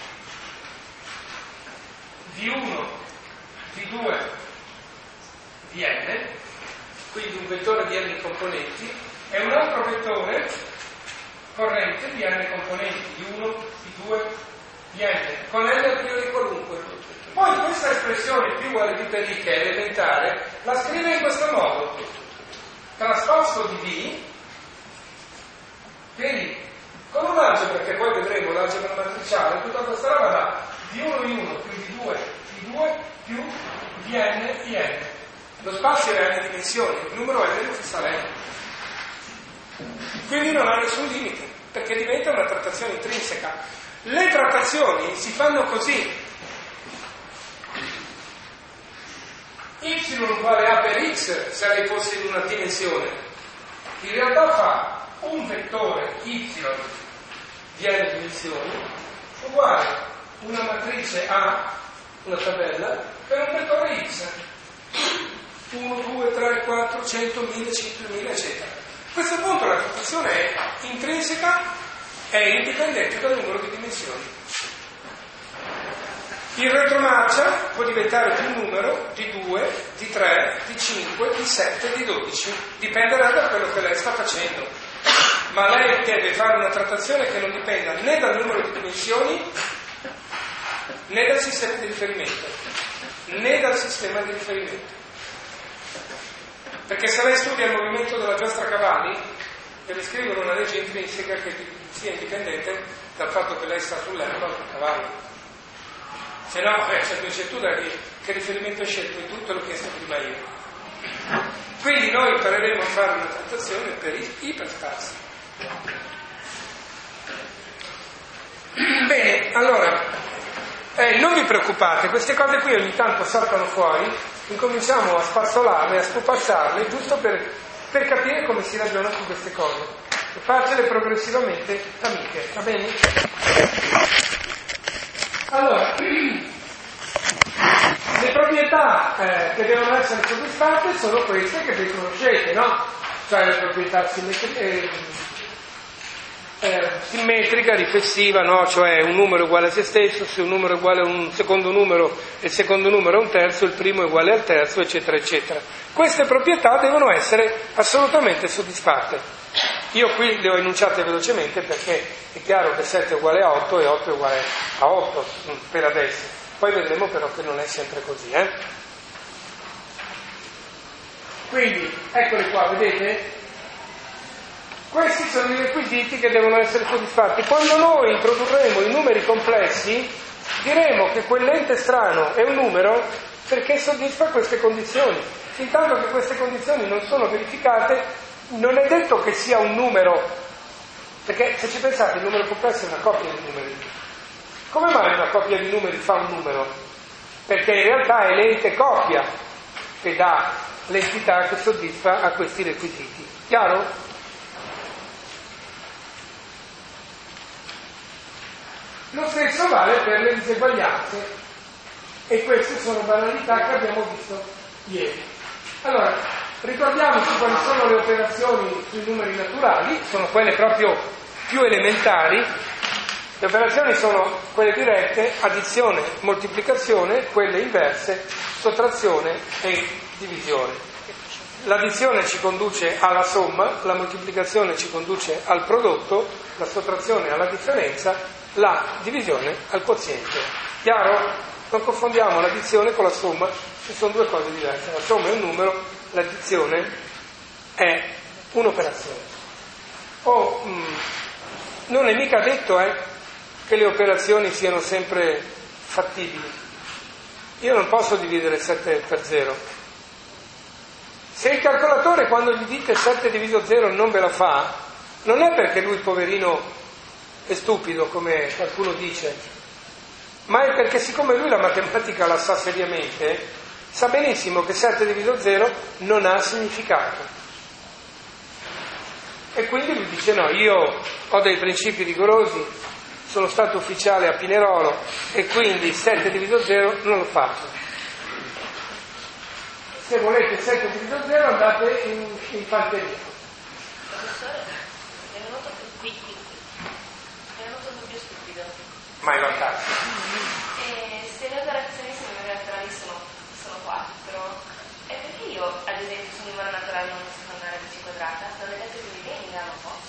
S2: V uno, V due, V n, quindi un vettore di n componenti, e un altro vettore corrente di n componenti, V uno, V due, V n, con n al priori qualunque. Poi questa espressione P uguale V per I, che è elementare, la scrive in questo modo: trasposto di V per I, con un algebra che poi vedremo, l'algebra matriciale, tutta questa roba da V uno I uno più V due I due più Vn In. Lo spazio è n dimensioni, il numero n lo fissa lei. Quindi non ha nessun limite, perché diventa una trattazione intrinseca. Le trattazioni si fanno così: y uguale a per x se lei fosse in una dimensione. In realtà fa un vettore y di n dimensioni uguale una matrice A, una tabella, per un vettore x. uno, due, tre, quattro, cento, mille, cinquemila, eccetera. A questo punto la trattazione è intrinseca, è indipendente dal numero di dimensioni. Il retromarcia può diventare più numero di due, di tre, di cinque, di sette, di dodici, dipenderà da quello che lei sta facendo. Ma lei deve fare una trattazione che non dipenda né dal numero di dimensioni né dal sistema di riferimento, né dal sistema di riferimento. Perché se lei studia il movimento della giostra a cavalli, deve scrivere una legge intrinseca che sia indipendente dal fatto che lei sta sull'erba o sul cavallo. Se no, eh, c'è due che, che riferimento hai scelto e tu te l'ho chiesto prima io. Quindi noi impareremo a fare una trattazione per i iperspazi. Bene, allora, eh, non vi preoccupate, queste cose qui ogni tanto saltano fuori, incominciamo a spazzolarle, a spupazzarle, giusto per, per capire come si ragiona su queste cose, e farcele progressivamente amiche, va bene? Allora, le proprietà eh, che devono essere soddisfatte sono queste che vi conoscete, no? Cioè le proprietà simmetriche, eh, eh, simmetrica, riflessiva, no? Cioè un numero è uguale a se stesso, se un numero è uguale a un secondo numero e il secondo numero è un terzo, il primo è uguale al terzo, eccetera, eccetera. Queste proprietà devono essere assolutamente soddisfatte. Io qui le ho enunciate velocemente perché è chiaro che sette è uguale a otto e otto è uguale a otto per adesso. Poi vedremo però che non è sempre così, eh? Quindi, eccoli qua, vedete? Questi sono i requisiti che devono essere soddisfatti. Quando noi introdurremo i numeri complessi, diremo che quell'ente strano è un numero perché soddisfa queste condizioni. Fintanto che queste condizioni non sono verificate, non è detto che sia un numero, perché se ci pensate il numero complesso è una coppia di numeri. Come mai una coppia di numeri fa un numero? Perché in realtà è l'ente coppia che dà l'entità che soddisfa a questi requisiti. Chiaro? Lo stesso vale per le diseguaglianze e queste sono banalità che abbiamo visto ieri. Allora, ricordiamoci quali sono le operazioni sui numeri naturali, sono quelle proprio più elementari. Le operazioni sono quelle dirette, addizione, moltiplicazione, quelle inverse, sottrazione e divisione. L'addizione ci conduce alla somma, la moltiplicazione ci conduce al prodotto, la sottrazione alla differenza, la divisione al quoziente. Chiaro? Non confondiamo l'addizione con la somma, ci sono due cose diverse. La somma è un numero, l'addizione è un'operazione. Oh, mh, non è mica detto eh, che le operazioni siano sempre fattibili. Io non posso dividere sette per zero. Se il calcolatore quando gli dite sette diviso zero non ve la fa, non è perché lui poverino è stupido come qualcuno dice, ma è perché siccome lui la matematica la sa seriamente, sa benissimo che sette diviso zero non ha significato. E quindi lui dice no, io ho dei principi rigorosi, sono stato ufficiale a Pinerolo e quindi sette diviso zero non lo faccio. Se volete sette diviso zero andate in, in fanteria.
S5: Professore, mi è venuto qui, qui, mi è venuto un dubbio stupido.
S2: Mai vantaggio.
S5: E se le operazioni su numeri naturali sono, sono quattro, è perché io, ad esempio, su un numero naturale non posso fare una radice quadrata? Non è detto che mi venga, non posso.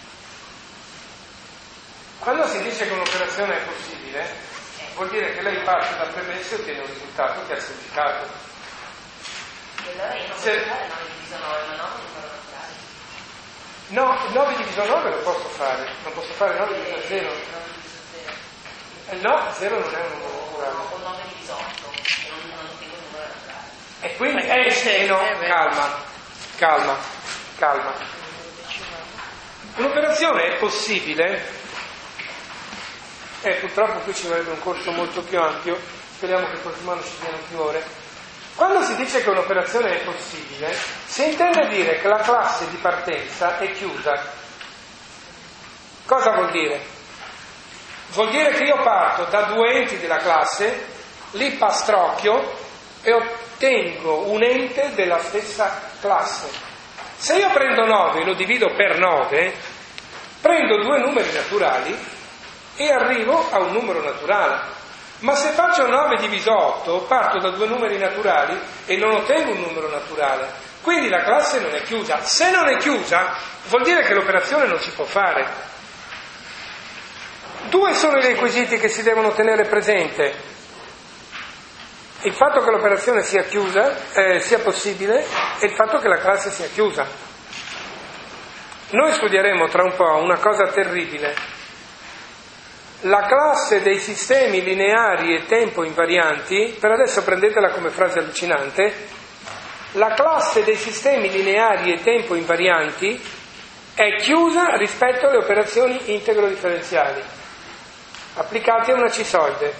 S2: Quando si dice che un'operazione è possibile, eh. vuol dire che lei parte da premesse e ottiene un risultato che ha significato.
S5: E allora io non posso
S2: Se...
S5: fare nove diviso nove, ma nove numero naturale.
S2: No, nove diviso nove lo posso fare, non posso fare nove diviso zero. Eh, no, zero non è un numero naturale.
S5: O nove diviso otto, e non, non ottengo un numero naturale.
S2: E quindi, eh sì, no, calma, calma, calma. Un'operazione è possibile, e eh, purtroppo qui ci vorrebbe un corso molto più ampio, speriamo che il prossimo anno ci siano più ore. Quando si dice che un'operazione è possibile, si intende dire che la classe di partenza è chiusa. Cosa vuol dire? Vuol dire che io parto da due enti della classe, li pastrocchio e ottengo un ente della stessa classe. Se io prendo nove e lo divido per nove, prendo due numeri naturali e arrivo a un numero naturale. Ma se faccio nove diviso otto, parto da due numeri naturali e non ottengo un numero naturale. Quindi la classe non è chiusa. Se non è chiusa, vuol dire che l'operazione non si può fare. Due sono i requisiti che si devono tenere presente. Il fatto che l'operazione sia chiusa, eh, sia possibile, e il fatto che la classe sia chiusa. Noi studieremo tra un po' una cosa terribile. La classe dei sistemi lineari e tempo invarianti, per adesso prendetela come frase allucinante, la classe dei sistemi lineari e tempo invarianti è chiusa rispetto alle operazioni integro-differenziali applicate a una cisoide.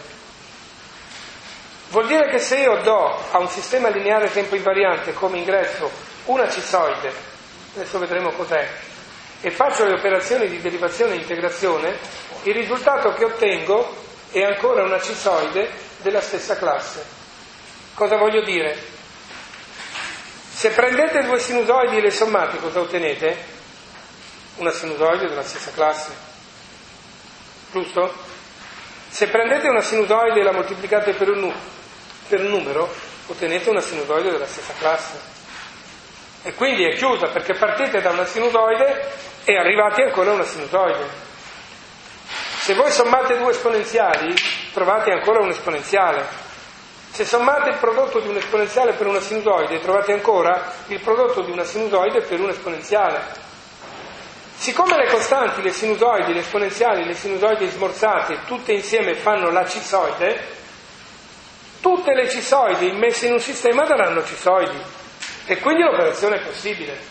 S2: Vuol dire che se io do a un sistema lineare e tempo invariante come ingresso una cisoide, adesso vedremo cos'è, e faccio le operazioni di derivazione e integrazione, il risultato che ottengo è ancora una cisoide della stessa classe. Cosa voglio dire? Se prendete due sinusoidi e le sommate, cosa ottenete? una sinusoide della stessa classe, giusto? Se prendete una sinusoide e la moltiplicate per un, nu- per un numero, ottenete una sinusoide della stessa classe. E quindi è chiusa, perché partite da una sinusoide e arrivate ancora a una sinusoide. Se voi sommate due esponenziali, trovate ancora un esponenziale. Se sommate il prodotto di un esponenziale per una sinusoide, trovate ancora il prodotto di una sinusoide per un esponenziale. Siccome le costanti, le sinusoidi, le esponenziali, le sinusoidi smorzate, tutte insieme fanno la cisoide, tutte le cisoidi messe in un sistema daranno cisoidi. E quindi l'operazione è possibile.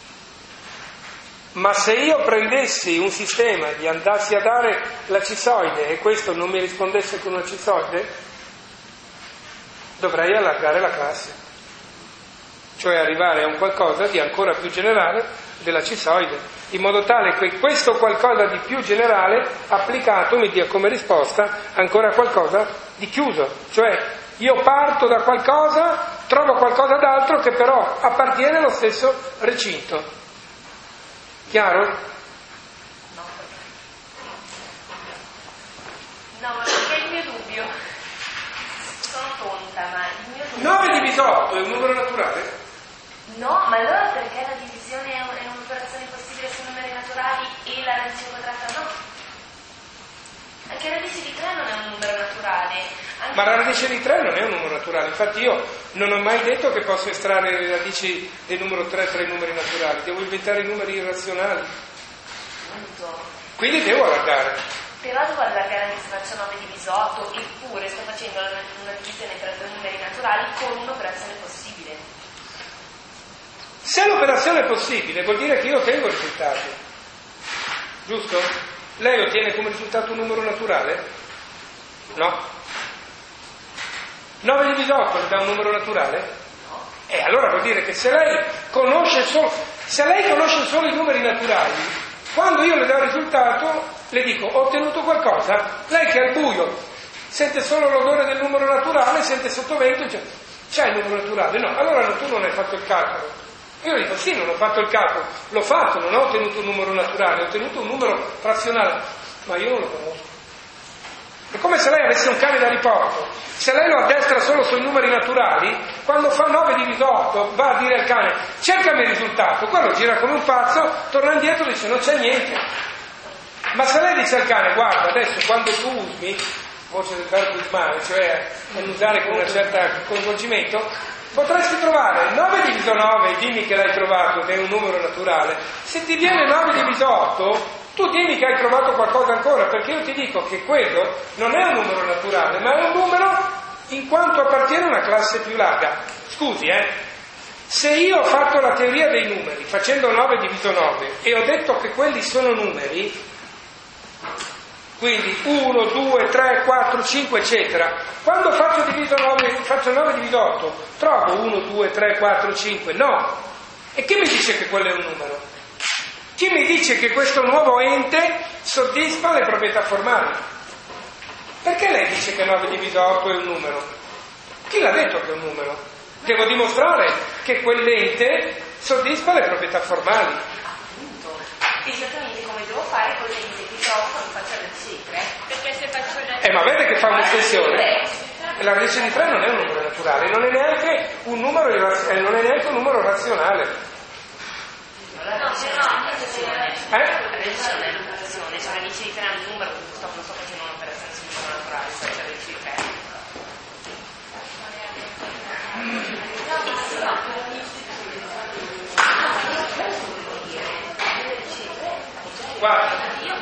S2: Ma se io prendessi un sistema e gli andassi a dare la cisoide e questo non mi rispondesse con una cisoide, dovrei allargare la classe, cioè arrivare a un qualcosa di ancora più generale della cisoide, in modo tale che questo qualcosa di più generale applicato mi dia come risposta ancora qualcosa di chiuso. Cioè io parto da qualcosa, trovo qualcosa d'altro che però appartiene allo stesso recinto. Chiaro?
S5: No. No, ma perché è il mio dubbio? Sono tonta, ma il mio dubbio...
S2: nove diviso otto è un numero naturale?
S5: No, ma allora perché la divisione è, un, è un'operazione possibile su numeri naturali e la radice quadrata no? Anche la radice di tre non è un numero naturale. Anche
S2: Ma la radice di tre non è un numero naturale, infatti io non ho mai detto che posso estrarre le radici del numero tre tra i numeri naturali, devo inventare i numeri irrazionali.
S5: Punto.
S2: Quindi devo allargare.
S5: Però devo allargare anche se faccio nove diviso otto, eppure sto facendo una, una divisione tra due numeri naturali con un'operazione possibile.
S2: Se l'operazione è possibile vuol dire che io ottengo il risultato, giusto? Lei ottiene come risultato un numero naturale? No. nove diviso otto le dà un numero naturale?
S5: No.
S2: E allora vuol dire che se lei conosce solo, se lei conosce solo i numeri naturali, quando io le do il risultato, le dico, ho ottenuto qualcosa? Lei che è al buio, sente solo l'odore del numero naturale, sente sottovento, dice, c'è il numero naturale? No, allora tu non hai fatto il calcolo. Io dico, sì, non ho fatto il calcolo, l'ho fatto, non ho ottenuto un numero naturale, ho ottenuto un numero razionale, ma io non lo conosco. È come se lei avesse un cane da riporto. Se lei lo addestra solo sui numeri naturali, quando fa nove diviso otto va a dire al cane cercami il risultato, quello gira come un pazzo, torna indietro e dice non c'è niente. Ma se lei dice al cane guarda adesso quando tu usi, voce del verbo usare, cioè usare con un certo coinvolgimento, potresti trovare nove diviso nove, dimmi che l'hai trovato, che è un numero naturale. Se ti viene nove diviso otto, tu dimmi che hai trovato qualcosa ancora, perché io ti dico che quello non è un numero naturale, ma è un numero in quanto appartiene a una classe più larga. Scusi, eh, se io ho fatto la teoria dei numeri facendo nove diviso nove e ho detto che quelli sono numeri, quindi uno, due, tre, quattro, cinque, eccetera, quando faccio, diviso nove, faccio nove diviso otto, trovo uno, due, tre, quattro, cinque, no. E chi mi dice che quello è un numero? Chi mi dice che questo nuovo ente soddisfa le proprietà formali? Perché lei dice che nove diviso otto è un numero? Chi l'ha detto che è un numero? Devo dimostrare che quell'ente soddisfa le proprietà formali.
S5: Appunto. Esattamente come devo fare con l'ente che trovo quando faccio la radice di tre. Perché se faccio la
S2: Eh, ma vede che fa un'estensione? La radice di tre non è un numero naturale, non è neanche un numero, irraz- eh, non è neanche un numero razionale.
S5: No, no, un'operazione.
S2: Eh?
S5: La radice non è un'operazione, cioè la radice di tre è un numero, sto, non sto facendo un'operazione sul numero naturale, sto facendo la radice di tre.
S2: Guarda.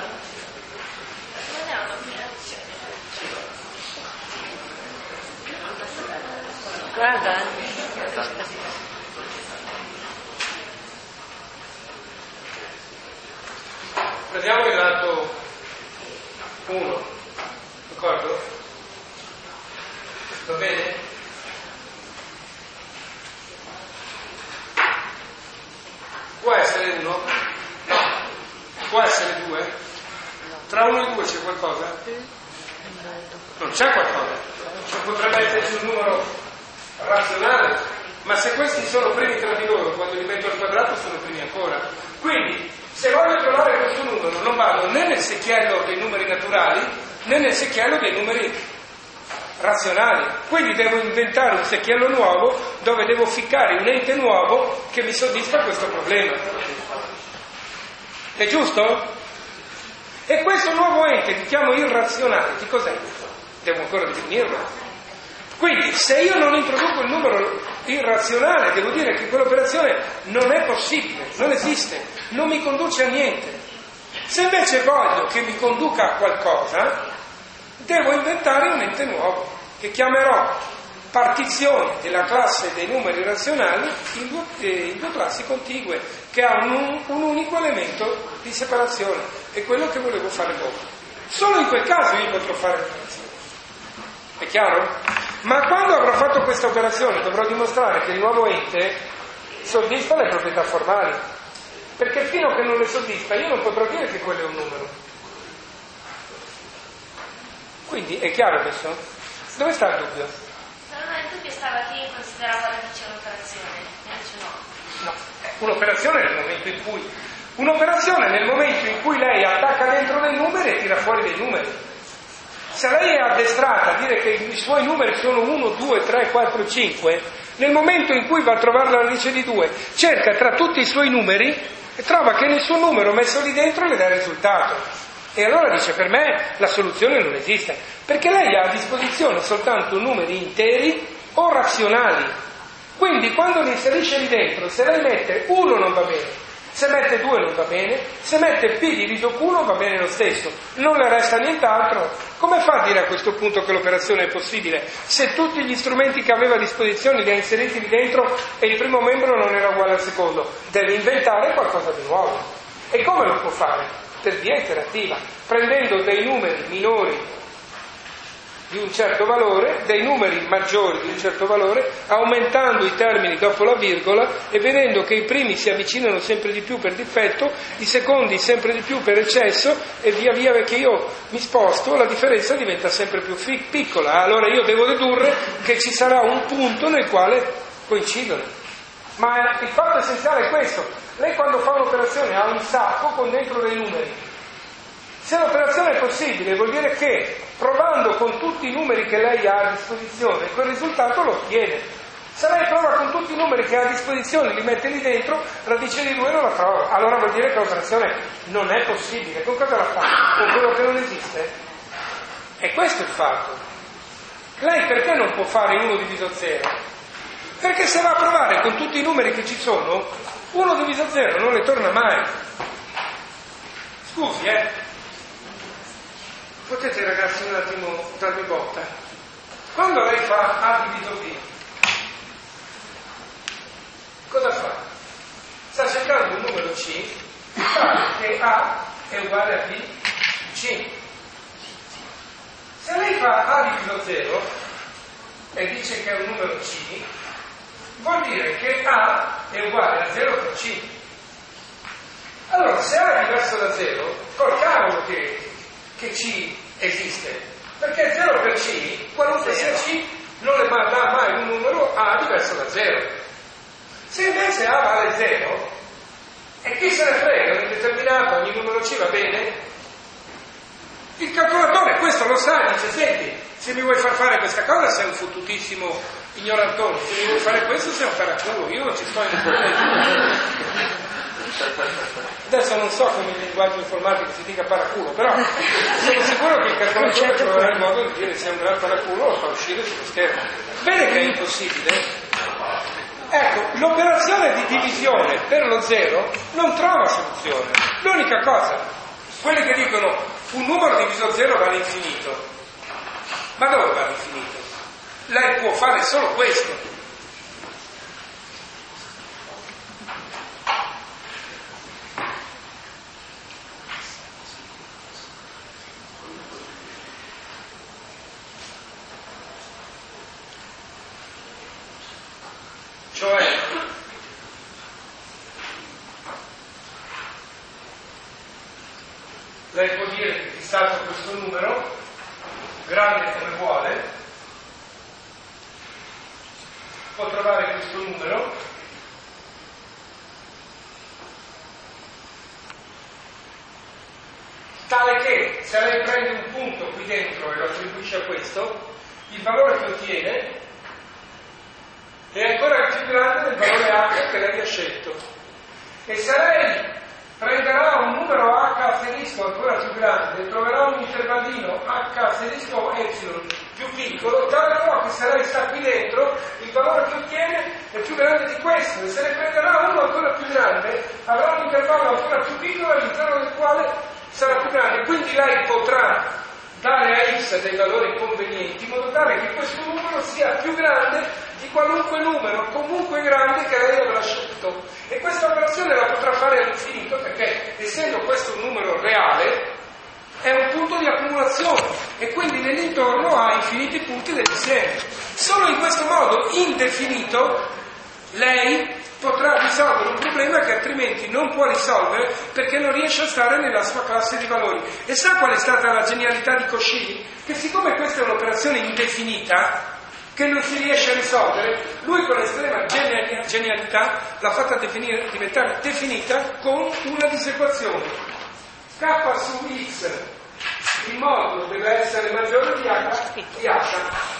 S4: Guarda.
S2: Prendiamo il lato uno, d'accordo? Va bene? Può essere uno? No. Può essere due? Tra uno e due c'è qualcosa? Non c'è qualcosa. Cioè, potrebbe esserci un numero razionale, ma se questi sono primi tra di loro, quando li metto al quadrato sono primi ancora. Quindi, Se voglio trovare questo numero non vado né nel secchiello dei numeri naturali né nel secchiello dei numeri razionali, quindi devo inventare un secchiello nuovo dove devo ficcare un ente nuovo che mi soddisfa questo problema. È giusto? E questo nuovo ente che chiamo irrazionale, che cos'è? Devo ancora definirlo. Quindi se io non introduco il numero irrazionale, devo dire che quell'operazione non è possibile, non esiste, non mi conduce a niente. Se invece voglio che mi conduca a qualcosa, devo inventare un ente nuovo, che chiamerò partizione della classe dei numeri razionali in due, eh, in due classi contigue, che ha un, un unico elemento di separazione, è quello che volevo fare dopo. Solo in quel caso io potrò fare l'operazione. È chiaro? Ma quando avrò fatto questa operazione dovrò dimostrare che il nuovo ente soddisfa le proprietà formali, perché fino a che non le soddisfa io non potrò dire che quello è un numero. Quindi è chiaro questo? Dove sta il dubbio?
S5: No, no, il dubbio stava chi considerava la dice un'operazione, invece no.
S2: No, un'operazione nel momento in cui un'operazione nel momento in cui lei attacca dentro dei numeri e tira fuori dei numeri. Se lei è addestrata a dire che i suoi numeri sono uno, due, tre, quattro, cinque, nel momento in cui va a trovare la radice di due, cerca tra tutti i suoi numeri e trova che nel suo numero messo lì dentro le dà il risultato. E allora dice: per me la soluzione non esiste, perché lei ha a disposizione soltanto numeri interi o razionali. Quindi quando li inserisce lì dentro, se lei mette uno non va bene, se mette due non va bene, se mette P diviso Q non va bene lo stesso, non le resta nient'altro. Come fa a dire a questo punto che l'operazione è possibile se tutti gli strumenti che aveva a disposizione li ha inseriti lì dentro e il primo membro non era uguale al secondo? Deve inventare qualcosa di nuovo. E come lo può fare? Per via interattiva, prendendo dei numeri minori di un certo valore, dei numeri maggiori di un certo valore, aumentando i termini dopo la virgola e vedendo che i primi si avvicinano sempre di più per difetto, i secondi sempre di più per eccesso, e via via che io mi sposto la differenza diventa sempre più fi- piccola. Allora io devo dedurre che ci sarà un punto nel quale coincidono. Ma il fatto essenziale è questo: lei quando fa un'operazione ha un sacco con dentro dei numeri. Se l'operazione è possibile, vuol dire che provando con tutti i numeri che lei ha a disposizione, quel risultato lo ottiene. Se lei prova con tutti i numeri che ha a disposizione, li mette lì dentro, radice di due non la trova. Allora vuol dire che l'operazione non è possibile. Con cosa la fa? Con quello che non esiste? E questo è il fatto. Lei perché non può fare uno diviso zero? Perché se va a provare con tutti i numeri che ci sono, uno diviso zero non le torna mai. Scusi, eh? Potete ragazzi un attimo darmi botta? Quando lei fa A diviso B, cosa fa? Sta cercando un numero C, sa che A è uguale a B, C. Se lei fa A diviso zero e dice che è un numero C, vuol dire che A è uguale a zero per C. Allora, se A è diverso da zero, col cavolo che che C esiste, perché zero per C, qualunque sia C, non le dà mai un numero A diverso da zero. Se invece A vale zero, e chi se ne frega, un determinato, ogni numero C va bene? Il calcolatore questo lo sa, dice: senti, se mi vuoi far fare questa cosa sei un fottutissimo ignorantone, se mi vuoi fare questo sei un paraculo, io non ci sto in problema. Adesso non so come il linguaggio informatico si dica paraculo, però sono sicuro che il calcolatore troverà il modo di dire se è un gran paraculo lo fa uscire sullo schermo. Bene che è impossibile. Ecco, l'operazione di divisione per lo zero non trova soluzione. L'unica cosa, quelli che dicono un numero diviso zero va all'infinito, ma dove va all'infinito? Lei può fare solo questo. Cioè, lei può dire che fissato questo numero, grande come vuole, può trovare questo numero tale che se lei prende un punto qui dentro e lo attribuisce a questo, il valore che ottiene è ancora più grande del valore H che lei ha scelto. E se lei prenderà un numero H asterisco ancora più grande, troverà un intervallino H asterisco epsilon più piccolo, tale però che se lei sta qui dentro, il valore che ottiene è più grande di questo, e se ne prenderà uno ancora più grande, avrà un intervallo ancora più piccolo all'interno del quale sarà più grande. Quindi lei potrà dare a X dei valori convenienti in modo tale che questo numero sia più grande di qualunque numero, comunque grande, che lei avrà scelto. E questa operazione la potrà fare all'infinito perché, essendo questo un numero reale, è un punto di accumulazione e quindi nell'intorno ha infiniti punti dell'insieme. Solo in questo modo indefinito lei potrà risolvere un problema che altrimenti non può risolvere perché non riesce a stare nella sua classe di valori. E sa qual è stata la genialità di Cauchy? Che siccome questa è un'operazione indefinita che non si riesce a risolvere, lui con estrema genialità l'ha fatta definire, diventare definita con una disequazione. K su X il modulo deve essere maggiore di H di H.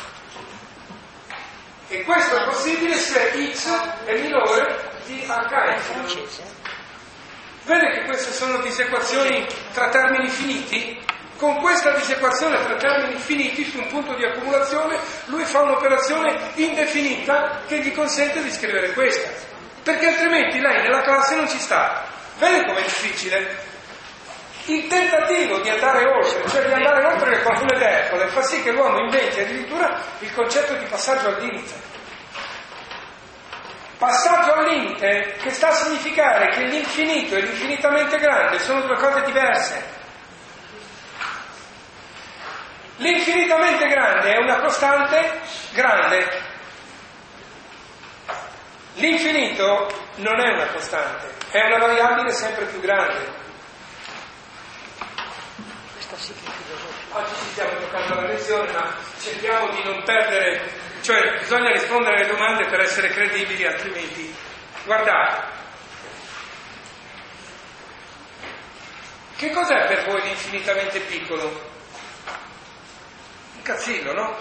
S2: E questo è possibile se X è minore di H. Vede che queste sono disequazioni tra termini finiti? Con questa disequazione tra termini finiti su un punto di accumulazione lui fa un'operazione indefinita che gli consente di scrivere questa, perché altrimenti lei nella classe non ci sta. Vede com'è difficile? Il tentativo di andare oltre, cioè di andare oltre le formule d'Ercole, fa sì che l'uomo inventi addirittura il concetto di passaggio al limite. Passaggio al limite che sta a significare che l'infinito e l'infinitamente grande sono due cose diverse. L'infinitamente grande è una costante grande. L'infinito non è una costante, è una variabile sempre più grande. Oggi ci stiamo giocando la lezione, ma cerchiamo di non perdere, cioè bisogna rispondere alle domande per essere credibili, altrimenti. Guardate, che cos'è per voi l'infinitamente piccolo? Un cazzillo, no?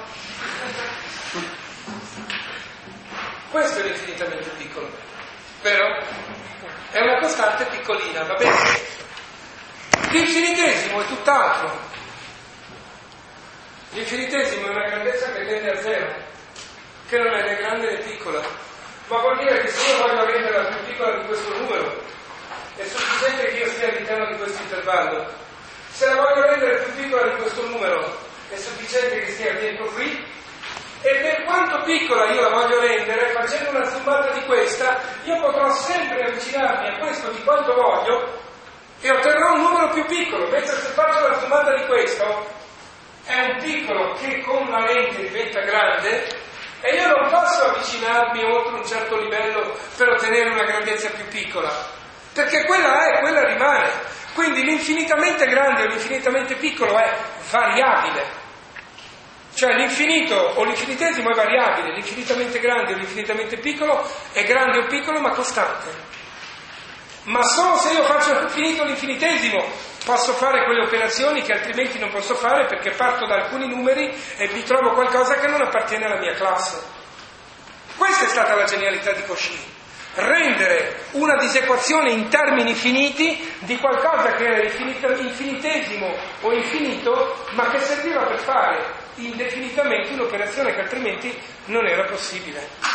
S2: Questo è l'infinitamente piccolo, vero? È una costante piccolina, va bene? L'infinitesimo è tutt'altro. L'infinitesimo è una grandezza che tende a zero, che non è né grande né piccola, ma vuol dire che se io voglio renderla più piccola di questo numero, è sufficiente che io stia all'interno di questo intervallo. Se la voglio rendere più piccola di questo numero, è sufficiente che stia dentro qui, e per quanto piccola io la voglio rendere, facendo una sommata di questa, io potrò sempre avvicinarmi a questo di quanto voglio e otterrò un numero più piccolo, mentre se faccio la sommata di questo è un piccolo che con la lente diventa grande e io non posso avvicinarmi oltre un certo livello per ottenere una grandezza più piccola, perché quella è, quella rimane. Quindi l'infinitamente grande o l'infinitamente piccolo è variabile, cioè l'infinito o l'infinitesimo è variabile, l'infinitamente grande o l'infinitamente piccolo è grande o piccolo ma costante. Ma solo se io faccio l'infinito o l'infinitesimo posso fare quelle operazioni che altrimenti non posso fare, perché parto da alcuni numeri e vi trovo qualcosa che non appartiene alla mia classe. Questa è stata la genialità di Cauchy, rendere una disequazione in termini finiti di qualcosa che era infinitesimo o infinito, ma che serviva per fare indefinitamente un'operazione che altrimenti non era possibile.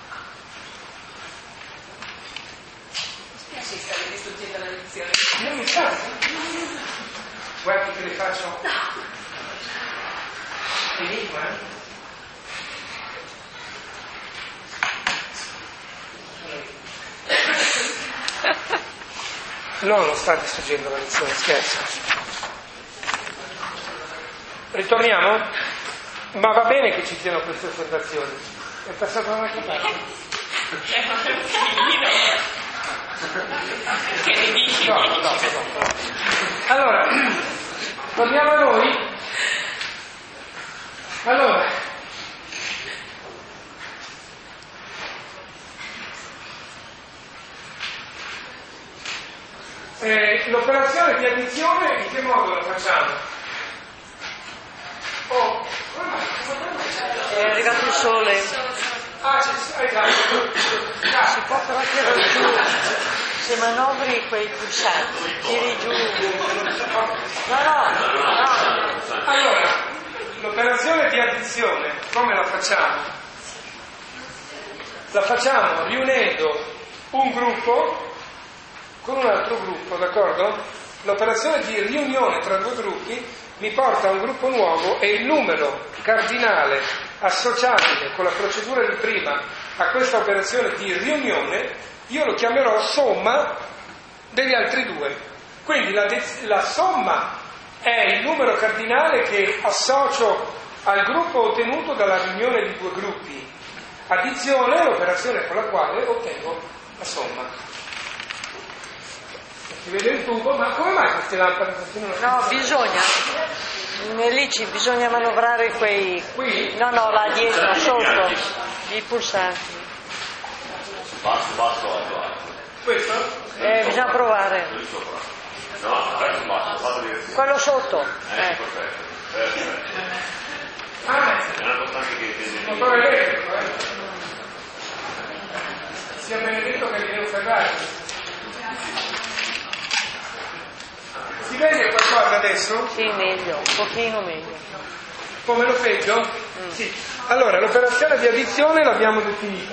S5: Sì, stai distruggendo la lezione.
S2: Non mi sa. Guardi che le faccio. Enigma, eh? No, non sta distruggendo la lezione, scherzo. Ritorniamo? Ma va bene che ci siano queste osservazioni. È passato da un'altra parte.
S5: Che ne dici?
S2: No, no, no, no. Allora, torniamo a noi. Allora, Eh, l'operazione di addizione in che modo la facciamo? Oh,
S4: È arrivato il sole.
S2: ah, c'è, esatto.
S4: Si può però tirare giù. Se manovri quei pulsanti, tiri giù. No, no, no.
S2: Allora, l'operazione di addizione, come la facciamo? La facciamo riunendo un gruppo con un altro gruppo, d'accordo? L'operazione di riunione tra due gruppi mi porta a un gruppo nuovo e il numero cardinale associabile con la procedura di prima a questa operazione di riunione io lo chiamerò somma degli altri due. Quindi la, la somma è il numero cardinale che associo al gruppo ottenuto dalla riunione di due gruppi. Addizione è l'operazione con la quale ottengo la somma. Si vede il tubo, ma come mai queste lampade continuano?
S4: No, bisogna. Lì ci bisogna manovrare quei.
S2: Qui?
S4: No, no, là dietro, sotto. I pulsanti.
S1: Basso, basso, alto, alto.
S2: Questo?
S4: Eh, bisogna provare.
S1: Lì sopra. No, adesso basso, fatto direzione.
S4: Quello sotto.
S1: Eh,
S4: Eh.
S1: perfetto. Perfetto.
S2: Ah,
S1: È una costante che tiene.
S2: non può vedere, eh. Sia benedetto che vi devo fermare. Si vede qualcosa adesso?
S4: Sì, meglio, un pochino meglio.
S2: Come lo peggio?
S4: Mm.
S2: Sì. Allora, l'operazione di addizione l'abbiamo definita.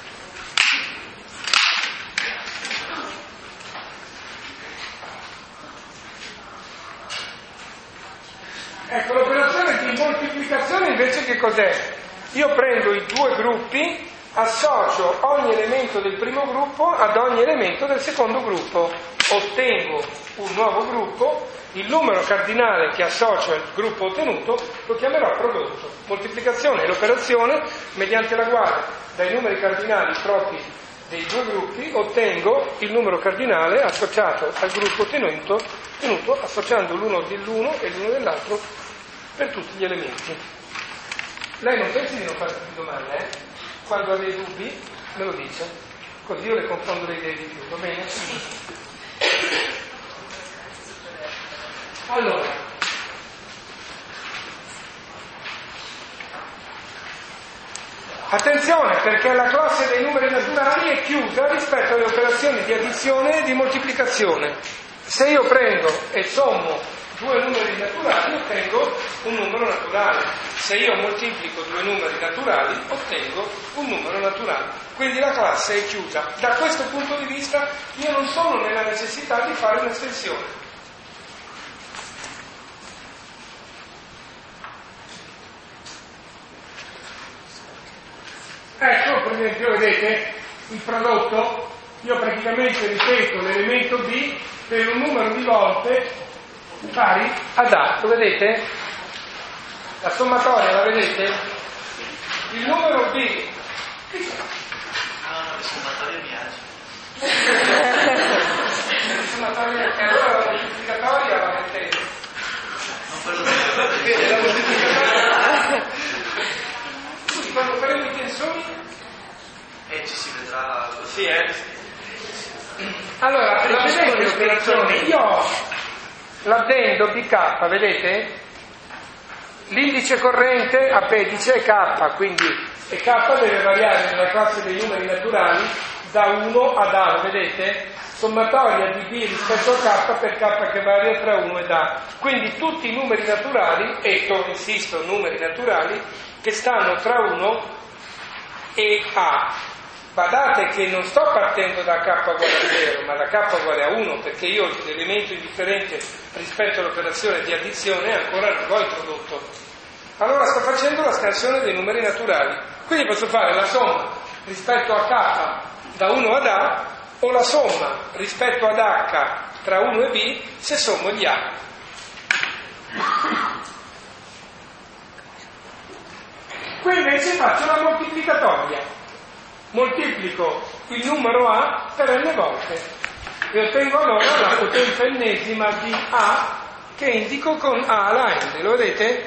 S2: Ecco, l'operazione di moltiplicazione invece che cos'è? Io prendo i due gruppi, associo ogni elemento del primo gruppo ad ogni elemento del secondo gruppo, ottengo un nuovo gruppo, il numero cardinale che associo al gruppo ottenuto lo chiamerò prodotto. Moltiplicazione è l'operazione mediante la quale dai numeri cardinali propri dei due gruppi ottengo il numero cardinale associato al gruppo ottenuto, ottenuto associando l'uno dell'uno e l'uno dell'altro per tutti gli elementi. Lei non pensi di non fare più domande, eh? Quando ha dei dubbi me lo dice, così io le confondo le idee di più, va bene? Allora, attenzione, perché la classe dei numeri naturali è chiusa rispetto alle operazioni di addizione e di moltiplicazione. Se io prendo e sommo due numeri naturali ottengo un numero naturale, se io moltiplico due numeri naturali ottengo un numero naturale, quindi la classe è chiusa. Da questo punto di vista io non sono nella necessità di fare un'estensione. Ecco, per esempio, vedete, il prodotto, io praticamente ripeto l'elemento B per un numero di volte pari ad A, lo vedete? La sommatoria, la vedete? Il numero B...
S6: Ah, le sommatorie mi piace.
S2: La sommatoria, e allora la moltiplicatoria la mettete.
S6: Non quello che
S2: La moltiplicatoria... Quindi quando faremo i tensori...
S6: eh, ci si vedrà.
S2: Sì, eh? Allora, la vedete l'operazione? Io ho l'addendo B K, vedete? L'indice corrente appendice è K, quindi e K deve variare nella classe dei numeri naturali da uno ad A, vedete? Sommatoria di B rispetto a K per K che varia tra uno ed A. Quindi tutti i numeri naturali, e insisto, numeri naturali, che stanno tra uno e A. Badate che non sto partendo da K uguale a zero, ma da K uguale a uno, perché io l'elemento indifferente rispetto all'operazione di addizione ancora non l'ho introdotto. Allora sto facendo la scansione dei numeri naturali. Quindi posso fare la somma rispetto a K da uno ad A o la somma rispetto ad H tra uno e B se sommo gli A. Qui invece faccio la moltiplicatoria. Moltiplico il numero A per n volte e ottengo allora la potenza ennesima di A che indico con A alla n. Lo vedete?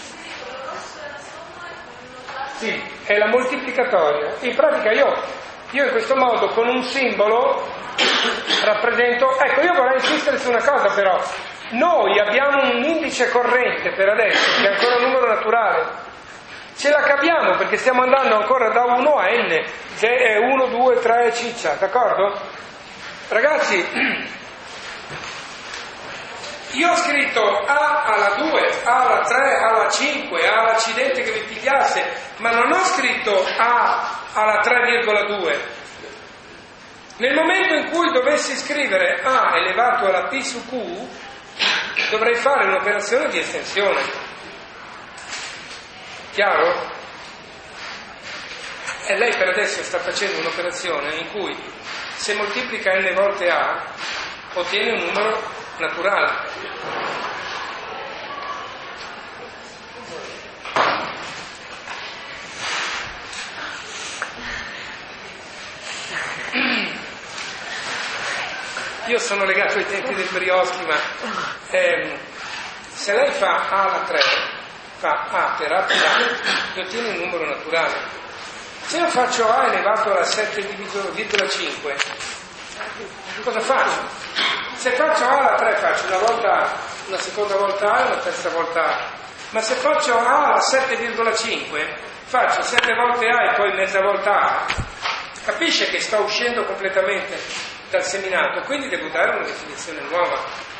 S2: Sì, è la moltiplicatoria. In pratica io Io in questo modo con un simbolo rappresento... Ecco, io vorrei insistere su una cosa però. Noi abbiamo un indice corrente per adesso, che è ancora un numero naturale. Ce la capiamo perché stiamo andando ancora da uno a n, che è uno, due, tre, ciccia, d'accordo? Ragazzi, io ho scritto A alla due, A alla tre, A alla cinque, A all'accidente che mi pigliasse, ma non ho scritto A alla tre virgola due. Nel momento in cui dovessi scrivere A elevato alla P su Q, dovrei fare un'operazione di estensione. Chiaro? E lei per adesso sta facendo un'operazione in cui se moltiplica n volte A ottiene un numero naturale. Io sono legato ai tempi del Brioschi, ma ehm, se lei fa A alla tre, fa A per A più A, e ottiene un numero naturale. Se io faccio A elevato alla sette virgola cinque, cosa faccio? Se faccio A alla tre faccio una volta, una seconda volta A e una terza volta A, ma se faccio A alla sette virgola cinque faccio sette volte A e poi mezza volta A. Capisce che sto uscendo completamente dal seminato, quindi devo dare una definizione nuova.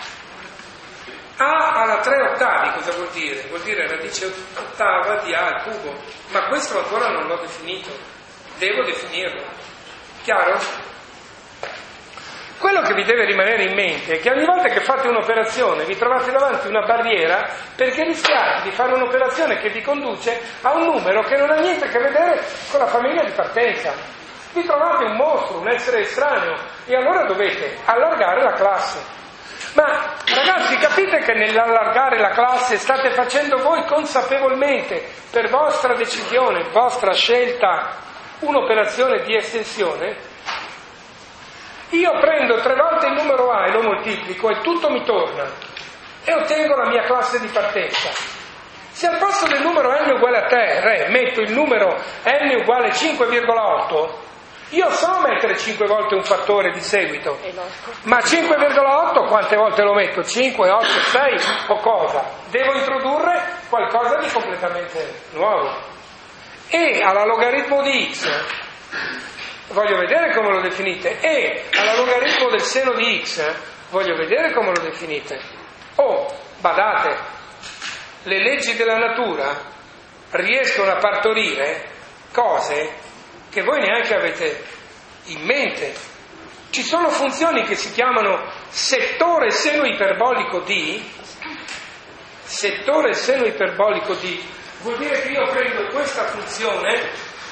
S2: A alla tre ottavi cosa vuol dire? Vuol dire radice ottava di A al cubo, ma questo ancora non l'ho definito, devo definirlo. Chiaro? Quello che vi deve rimanere in mente è che ogni volta che fate un'operazione vi trovate davanti una barriera perché rischiate di fare un'operazione che vi conduce a un numero che non ha niente a che vedere con la famiglia di partenza. Vi trovate un mostro, un essere estraneo, e allora dovete allargare la classe. Ma ragazzi, capite che nell'allargare la classe state facendo voi consapevolmente, per vostra decisione, vostra scelta, un'operazione di estensione? Io prendo tre volte il numero A e lo moltiplico e tutto mi torna e ottengo la mia classe di partenza. Se al posto del numero n uguale a te, re, metto il numero n uguale cinque virgola otto, io so mettere cinque volte un fattore di seguito, ma cinque virgola otto quante volte lo metto? cinque, otto, sei o cosa? Devo introdurre qualcosa di completamente nuovo. E alla logaritmo di x, voglio vedere come lo definite, e alla logaritmo del seno di x, voglio vedere come lo definite. Oh, badate, le leggi della natura riescono a partorire cose che voi neanche avete in mente. Ci sono funzioni che si chiamano settore seno iperbolico di, settore seno iperbolico di, vuol dire che io prendo questa funzione,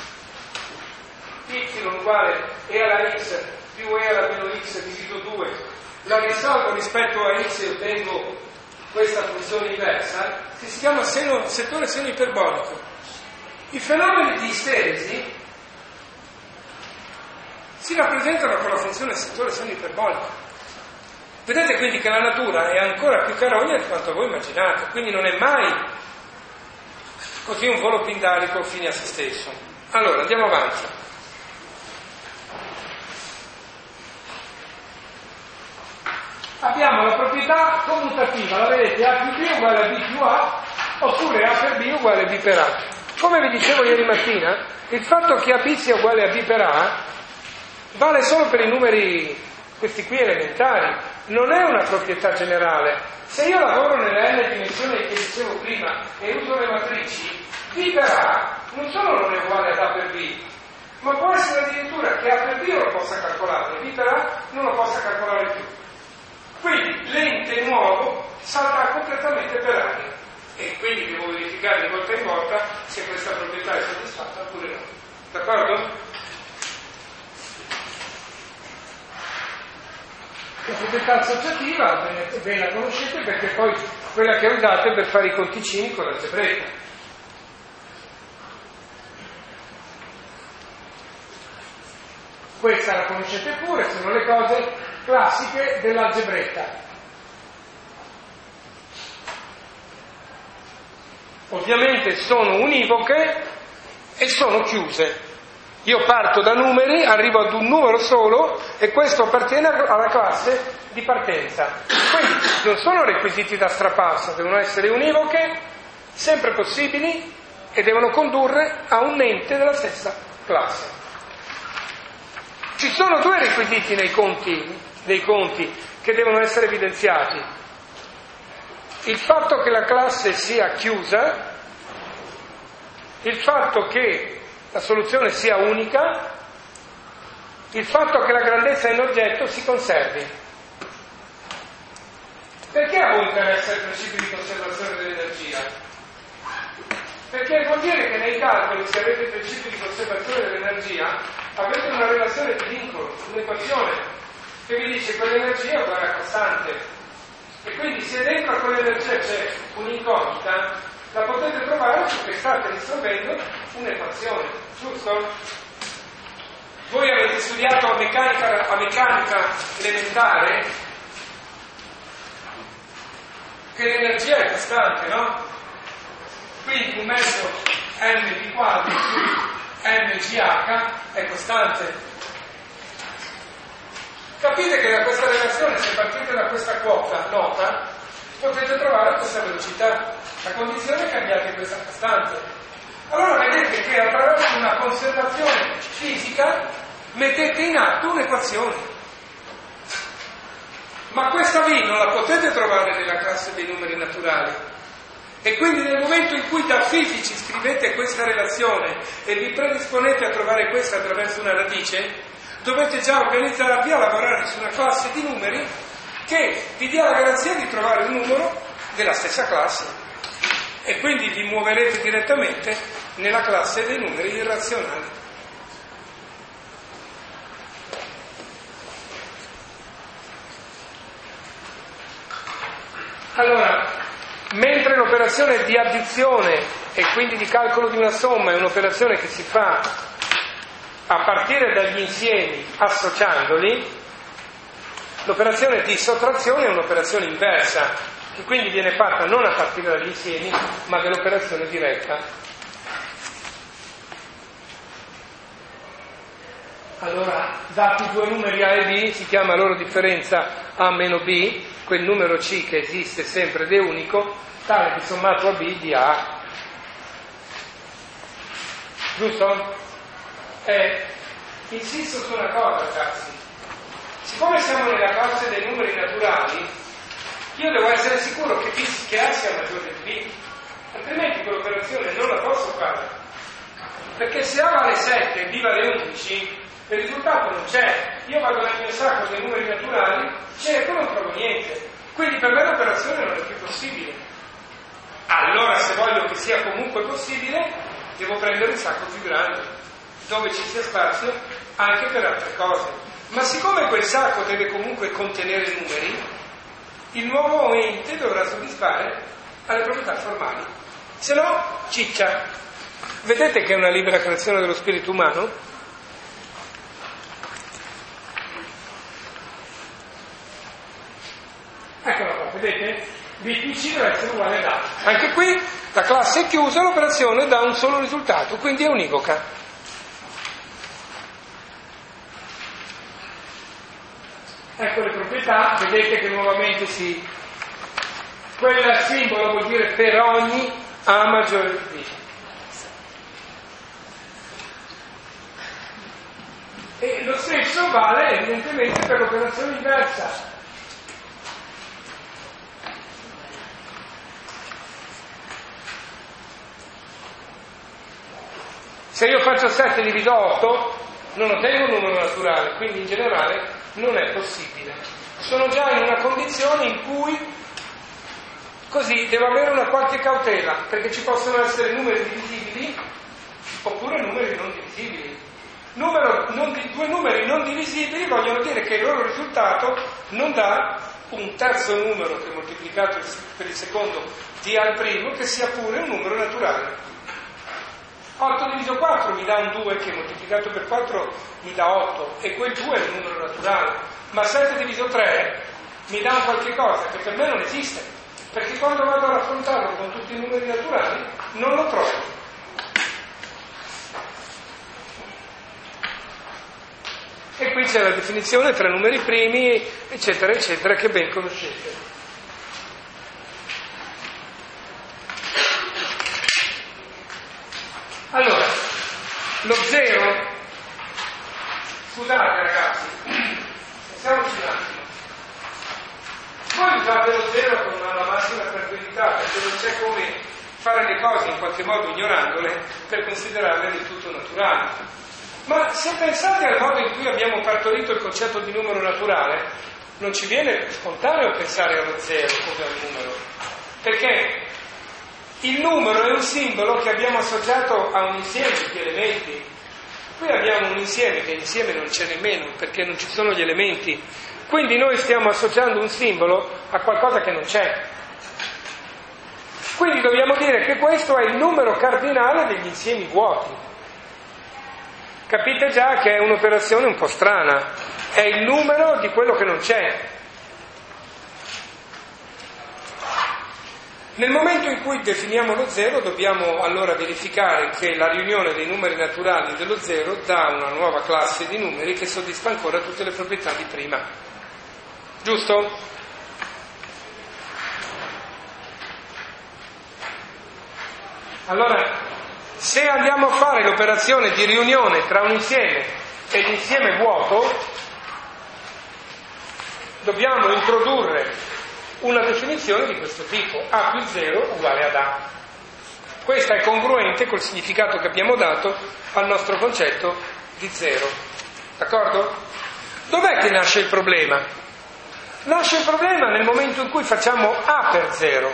S2: y uguale e alla x più e alla meno x diviso due, la risolvo rispetto a x e ottengo questa funzione inversa, che si chiama seno, settore seno iperbolico. I fenomeni di isteresi si rappresentano con la funzione settore seno iperbolico. Vedete quindi che la natura è ancora più carogna di quanto voi immaginate, quindi non è mai così un volo pindarico fine a se stesso. Allora, andiamo avanti. Abbiamo la proprietà commutativa, la vedete, A più B uguale a B più A, oppure A per B uguale a B per A. Come vi dicevo ieri mattina, il fatto che A B sia uguale a B per A vale solo per i numeri, questi qui elementari, non è una proprietà generale. Se io lavoro nelle n dimensioni che dicevo prima e uso le matrici, B per A non solo non è uguale ad A per B, ma può essere addirittura che A per B io lo possa calcolare, B per A non lo possa calcolare più. Quindi l'ente nuovo salta completamente per aria e quindi devo verificare di volta in volta se questa proprietà è soddisfatta oppure no. D'accordo? La proprietà associativa ve, ve la conoscete perché poi quella che usate per fare i conticini con l'algebretta. Questa la conoscete pure, sono le cose classiche dell'algebretta. Ovviamente sono univoche e sono chiuse. Io parto da numeri, arrivo ad un numero solo e questo appartiene alla classe di partenza. Quindi non sono requisiti da strapasso, devono essere univoche, sempre possibili e devono condurre a un ente della stessa classe. Ci sono due requisiti nei conti, nei conti che devono essere evidenziati. Il fatto che la classe sia chiusa, il fatto che la soluzione sia unica, il fatto che la grandezza in oggetto si conservi. Perché a voi interessa il principio di conservazione dell'energia? Perché vuol dire che nei calcoli, se avete il principio di conservazione dell'energia, avete una relazione di vincolo, un'equazione che vi dice che quell'energia è uguale a costante. E quindi se dentro a quell'energia c'è un'incognita, la potete trovare perché state risolvendo un'equazione, giusto? Voi avete studiato a meccanica, a meccanica elementare che l'energia è costante, no? Quindi un mezzo mv quadri più mgh è costante. Capite che da questa relazione, se partite da questa quota nota, potete trovare questa velocità, a condizione che abbiate questa costante. Allora vedete che attraverso una conservazione fisica mettete in atto un'equazione. Ma questa V non la potete trovare nella classe dei numeri naturali. E quindi nel momento in cui da fisici scrivete questa relazione e vi predisponete a trovare questa attraverso una radice, dovete già organizzarvi a lavorare su una classe di numeri che vi dia la garanzia di trovare un numero della stessa classe. E quindi vi muoverete direttamente nella classe dei numeri irrazionali. Allora, mentre l'operazione di addizione e quindi di calcolo di una somma è un'operazione che si fa a partire dagli insiemi associandoli, l'operazione di sottrazione è un'operazione inversa, che quindi viene fatta non a partire dagli insiemi, ma dall'operazione diretta. Allora, dati due numeri A e B, si chiama loro differenza A meno B, quel numero C che esiste sempre ed è unico, tale che sommato a B di A. Giusto? Eh, insisto su una cosa, ragazzi. Siccome siamo nella classe dei numeri naturali, io devo essere sicuro che, B, che A sia maggiore di B, altrimenti quell'operazione non la posso fare. Perché se A vale sette e B vale undici, il risultato non c'è. Io vado nel mio sacco dei numeri naturali, cerco e non trovo niente. Quindi per me l'operazione non è più possibile. Allora, se voglio che sia comunque possibile, devo prendere un sacco più grande, dove ci sia spazio anche per altre cose. Ma siccome quel sacco deve comunque contenere numeri, il nuovo ente dovrà soddisfare alle proprietà formali. Se no, ciccia. Vedete che è una libera creazione dello spirito umano? Eccola qua, vedete? B più C deve essere uguale ad A. Anche qui la classe è chiusa, l'operazione dà un solo risultato, quindi è univoca. Ecco le proprietà, vedete che nuovamente si... quel simbolo vuol dire per ogni A maggiore di B. E lo stesso vale evidentemente per l'operazione inversa. Se io faccio sette e divido otto, non ottengo un numero naturale, quindi in generale non è possibile. Sono già in una condizione in cui così devo avere una qualche cautela, perché ci possono essere numeri divisibili oppure numeri non divisibili. Numero, non, due numeri non divisibili vogliono dire che il loro risultato non dà un terzo numero che moltiplicato per il secondo di al primo, che sia pure un numero naturale. otto diviso quattro mi dà un due che moltiplicato per quattro mi dà otto e quel due è un numero naturale, ma sette diviso tre mi dà un qualche cosa che per me non esiste, perché quando vado a raffrontarlo con tutti i numeri naturali non lo trovo. c'è la definizione tra numeri primi, eccetera, eccetera, che ben conoscete. Allora, lo zero, scusate ragazzi, pensiamoci un attimo. Voi usate lo zero con la massima tranquillità, perché non c'è come fare le cose in qualche modo ignorandole per considerarle del tutto naturali. Ma se pensate al modo in cui abbiamo partorito il concetto di numero naturale, non ci viene spontaneo pensare allo zero come al numero, perché il numero è un simbolo che abbiamo associato a un insieme di elementi. Qui abbiamo un insieme che insieme non c'è nemmeno, perché non ci sono gli elementi. Quindi noi stiamo associando un simbolo a qualcosa che non c'è. Quindi dobbiamo dire che questo è il numero cardinale degli insiemi vuoti. Capite già che è un'operazione un po' strana. È il numero di quello che non c'è. Nel momento in cui definiamo lo zero, dobbiamo allora verificare che la riunione dei numeri naturali dello zero dà una nuova classe di numeri che soddisfa ancora tutte le proprietà di prima. Giusto? Allora, se andiamo a fare l'operazione di riunione tra un insieme e l'insieme vuoto, dobbiamo introdurre una definizione di questo tipo: A più zero uguale ad A. Questa è congruente col significato che abbiamo dato al nostro concetto di zero. D'accordo? Dov'è che nasce il problema? Nasce il problema nel momento in cui facciamo A per zero.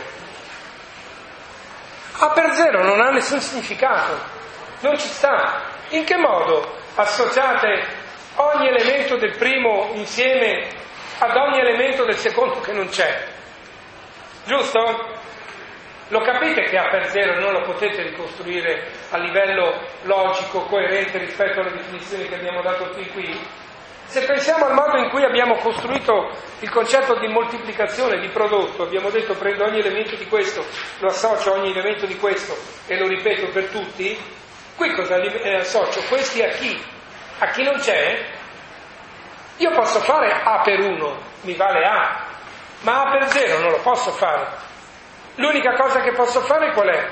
S2: A per zero non ha nessun significato, non ci sta. In che modo associate ogni elemento del primo insieme ad ogni elemento del secondo che non c'è? Giusto? Lo capite che A per zero non lo potete ricostruire a livello logico, coerente rispetto alle definizioni che abbiamo dato fin qui? Se pensiamo al modo in cui abbiamo costruito il concetto di moltiplicazione, di prodotto, abbiamo detto prendo ogni elemento di questo, lo associo a ogni elemento di questo e lo ripeto per tutti, qui cosa associo? Questi a chi? A chi non c'è? Io posso fare A per uno, mi vale A, ma A per zero non lo posso fare. L'unica cosa che posso fare qual è?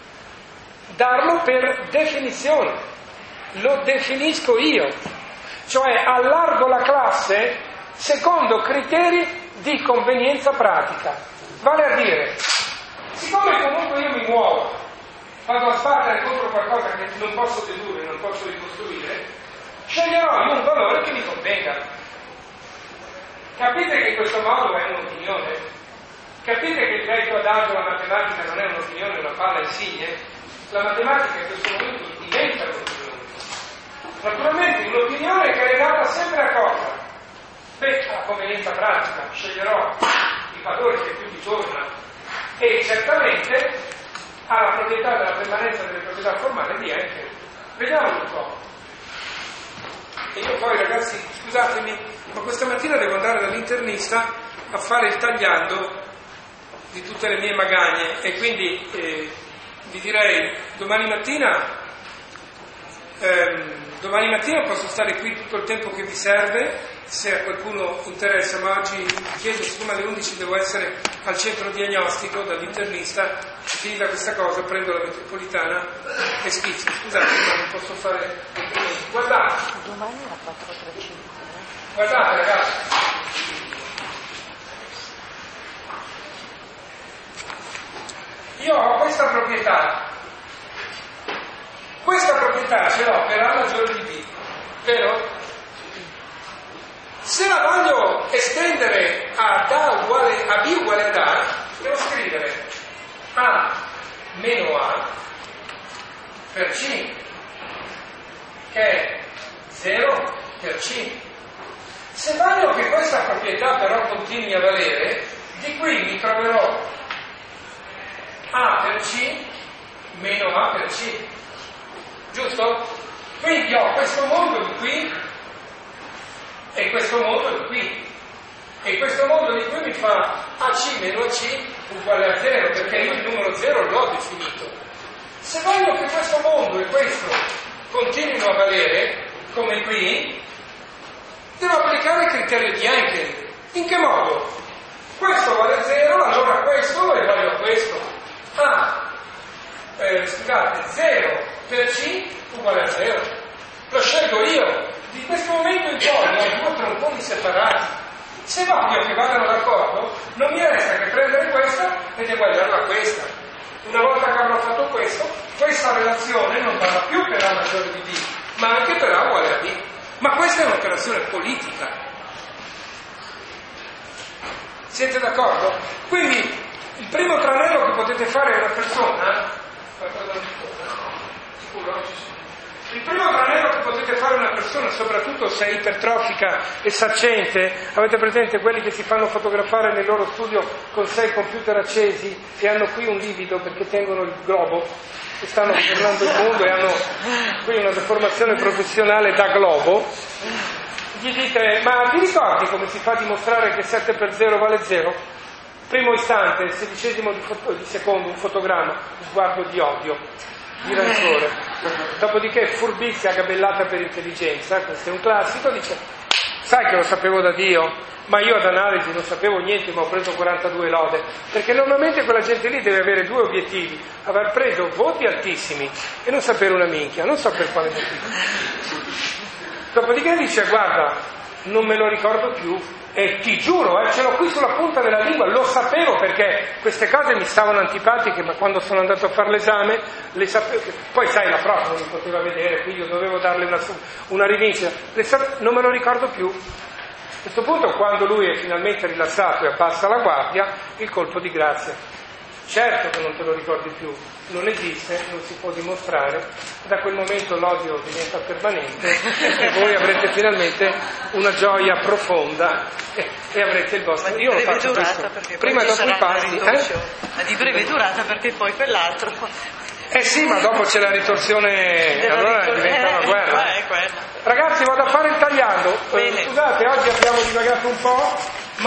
S2: Darlo per definizione, lo definisco io. Cioè allargo la classe secondo criteri di convenienza pratica. Vale a dire, siccome comunque io mi muovo, vado a sbattere contro qualcosa che non posso dedurre, non posso ricostruire, sceglierò io un valore che mi convenga. Capite che in questo modo è un'opinione? Capite che il vecchio adagio la matematica non è un'opinione, una palla insigne? La matematica in questo momento diventa un'opinione. Naturalmente un'opinione che è legata sempre a cosa? Beh, a convenienza pratica, sceglierò il valore che più mi torna e certamente ha la proprietà della permanenza delle proprietà formali di N. Vediamolo un po'. E io poi ragazzi, scusatemi, ma questa mattina devo andare dall'internista a fare il tagliando di tutte le mie magagne e quindi eh, vi direi domani mattina ehm, Domani mattina posso stare qui tutto il tempo che vi serve, se a qualcuno interessa, ma oggi vi chiedo, siccome alle undici devo essere al centro diagnostico dall'internista, finita questa cosa, prendo la metropolitana e schizzo. Scusate, ma non posso fare complimenti. Guardate.
S4: Domani è la quattro tre cinque. Eh?
S2: Guardate ragazzi. Io ho questa proprietà. Questa proprietà ce l'ho per A maggiore di B, vero? Se la voglio estendere a, A, uguale, a B uguale ad A, devo scrivere A meno A per C, che è zero per C. Se voglio che questa proprietà però continui a valere, di qui mi troverò A per C meno A per C. Giusto? Quindi ho questo mondo di qui e questo mondo di qui. E questo mondo di qui mi fa A C meno A C uguale a zero, perché io il numero zero l'ho definito. Se voglio che questo mondo e questo continuino a valere, come qui, Devo applicare il criterio di Henkel. In che modo? Questo vale zero, allora questo lo evalui a questo. Ah, eh, scusate, zero per C uguale a zero. Lo scelgo io. Di questo momento in poi ho due tronconi separati. Se voglio che vadano d'accordo, non mi resta che prendere questa ed eguagliarla a questa. Una volta che avrò fatto questo, questa relazione non varrà più per A maggiore di B, ma anche per A uguale a B. Ma questa è un'operazione politica. Siete d'accordo? Quindi il primo tranello che potete fare a una persona, sicuro? Il primo tranello che potete fare a una persona, soprattutto se è ipertrofica e saccente, avete presente quelli che si fanno fotografare nel loro studio con sei computer accesi e hanno qui un livido perché tengono il globo e stanno governando il mondo e hanno qui una deformazione professionale da globo. Gli dite, ma ti ricordi come si fa a dimostrare che sette per zero vale zero? Primo istante, sedicesimo di, foto, di secondo, un fotogramma, sguardo di odio, di rancore. Dopodiché furbizia gabellata per intelligenza, questo è un classico, dice, sai che lo sapevo da Dio, ma io ad analisi non sapevo niente, ma ho preso quarantadue lode, perché normalmente quella gente lì deve avere due obiettivi, aver preso voti altissimi e non sapere una minchia, non so per quale motivo. Dopodiché dice, guarda, non me lo ricordo più, e ti giuro, eh, ce l'ho qui sulla punta della lingua, lo sapevo perché queste cose mi stavano antipatiche, ma quando sono andato a fare l'esame le sapevo. Poi sai, la prof non mi poteva vedere, quindi io dovevo darle una, una rivincita, le sape... non me lo ricordo più. A questo punto, quando lui è finalmente rilassato e abbassa la guardia, il colpo di grazia. Certo che non te lo ricordi più, non esiste, non si può dimostrare, da quel momento l'odio diventa permanente e voi avrete finalmente una gioia profonda e, e avrete il vostro.
S4: Ma di
S2: Io lo
S4: breve
S2: faccio
S4: durata,
S2: questo.
S4: perché
S2: Prima
S4: poi
S2: e dopo i passi, eh?
S4: Ma di breve durata perché poi quell'altro.
S2: Eh sì, ma dopo c'è la ritorsione,
S4: Della
S2: allora
S4: ritor-
S2: diventa una
S4: eh,
S2: guerra.
S4: eh, quella.
S2: Ragazzi, vado a fare il tagliando. Eh,
S4: Bene.
S2: scusate, oggi abbiamo divagato un po'.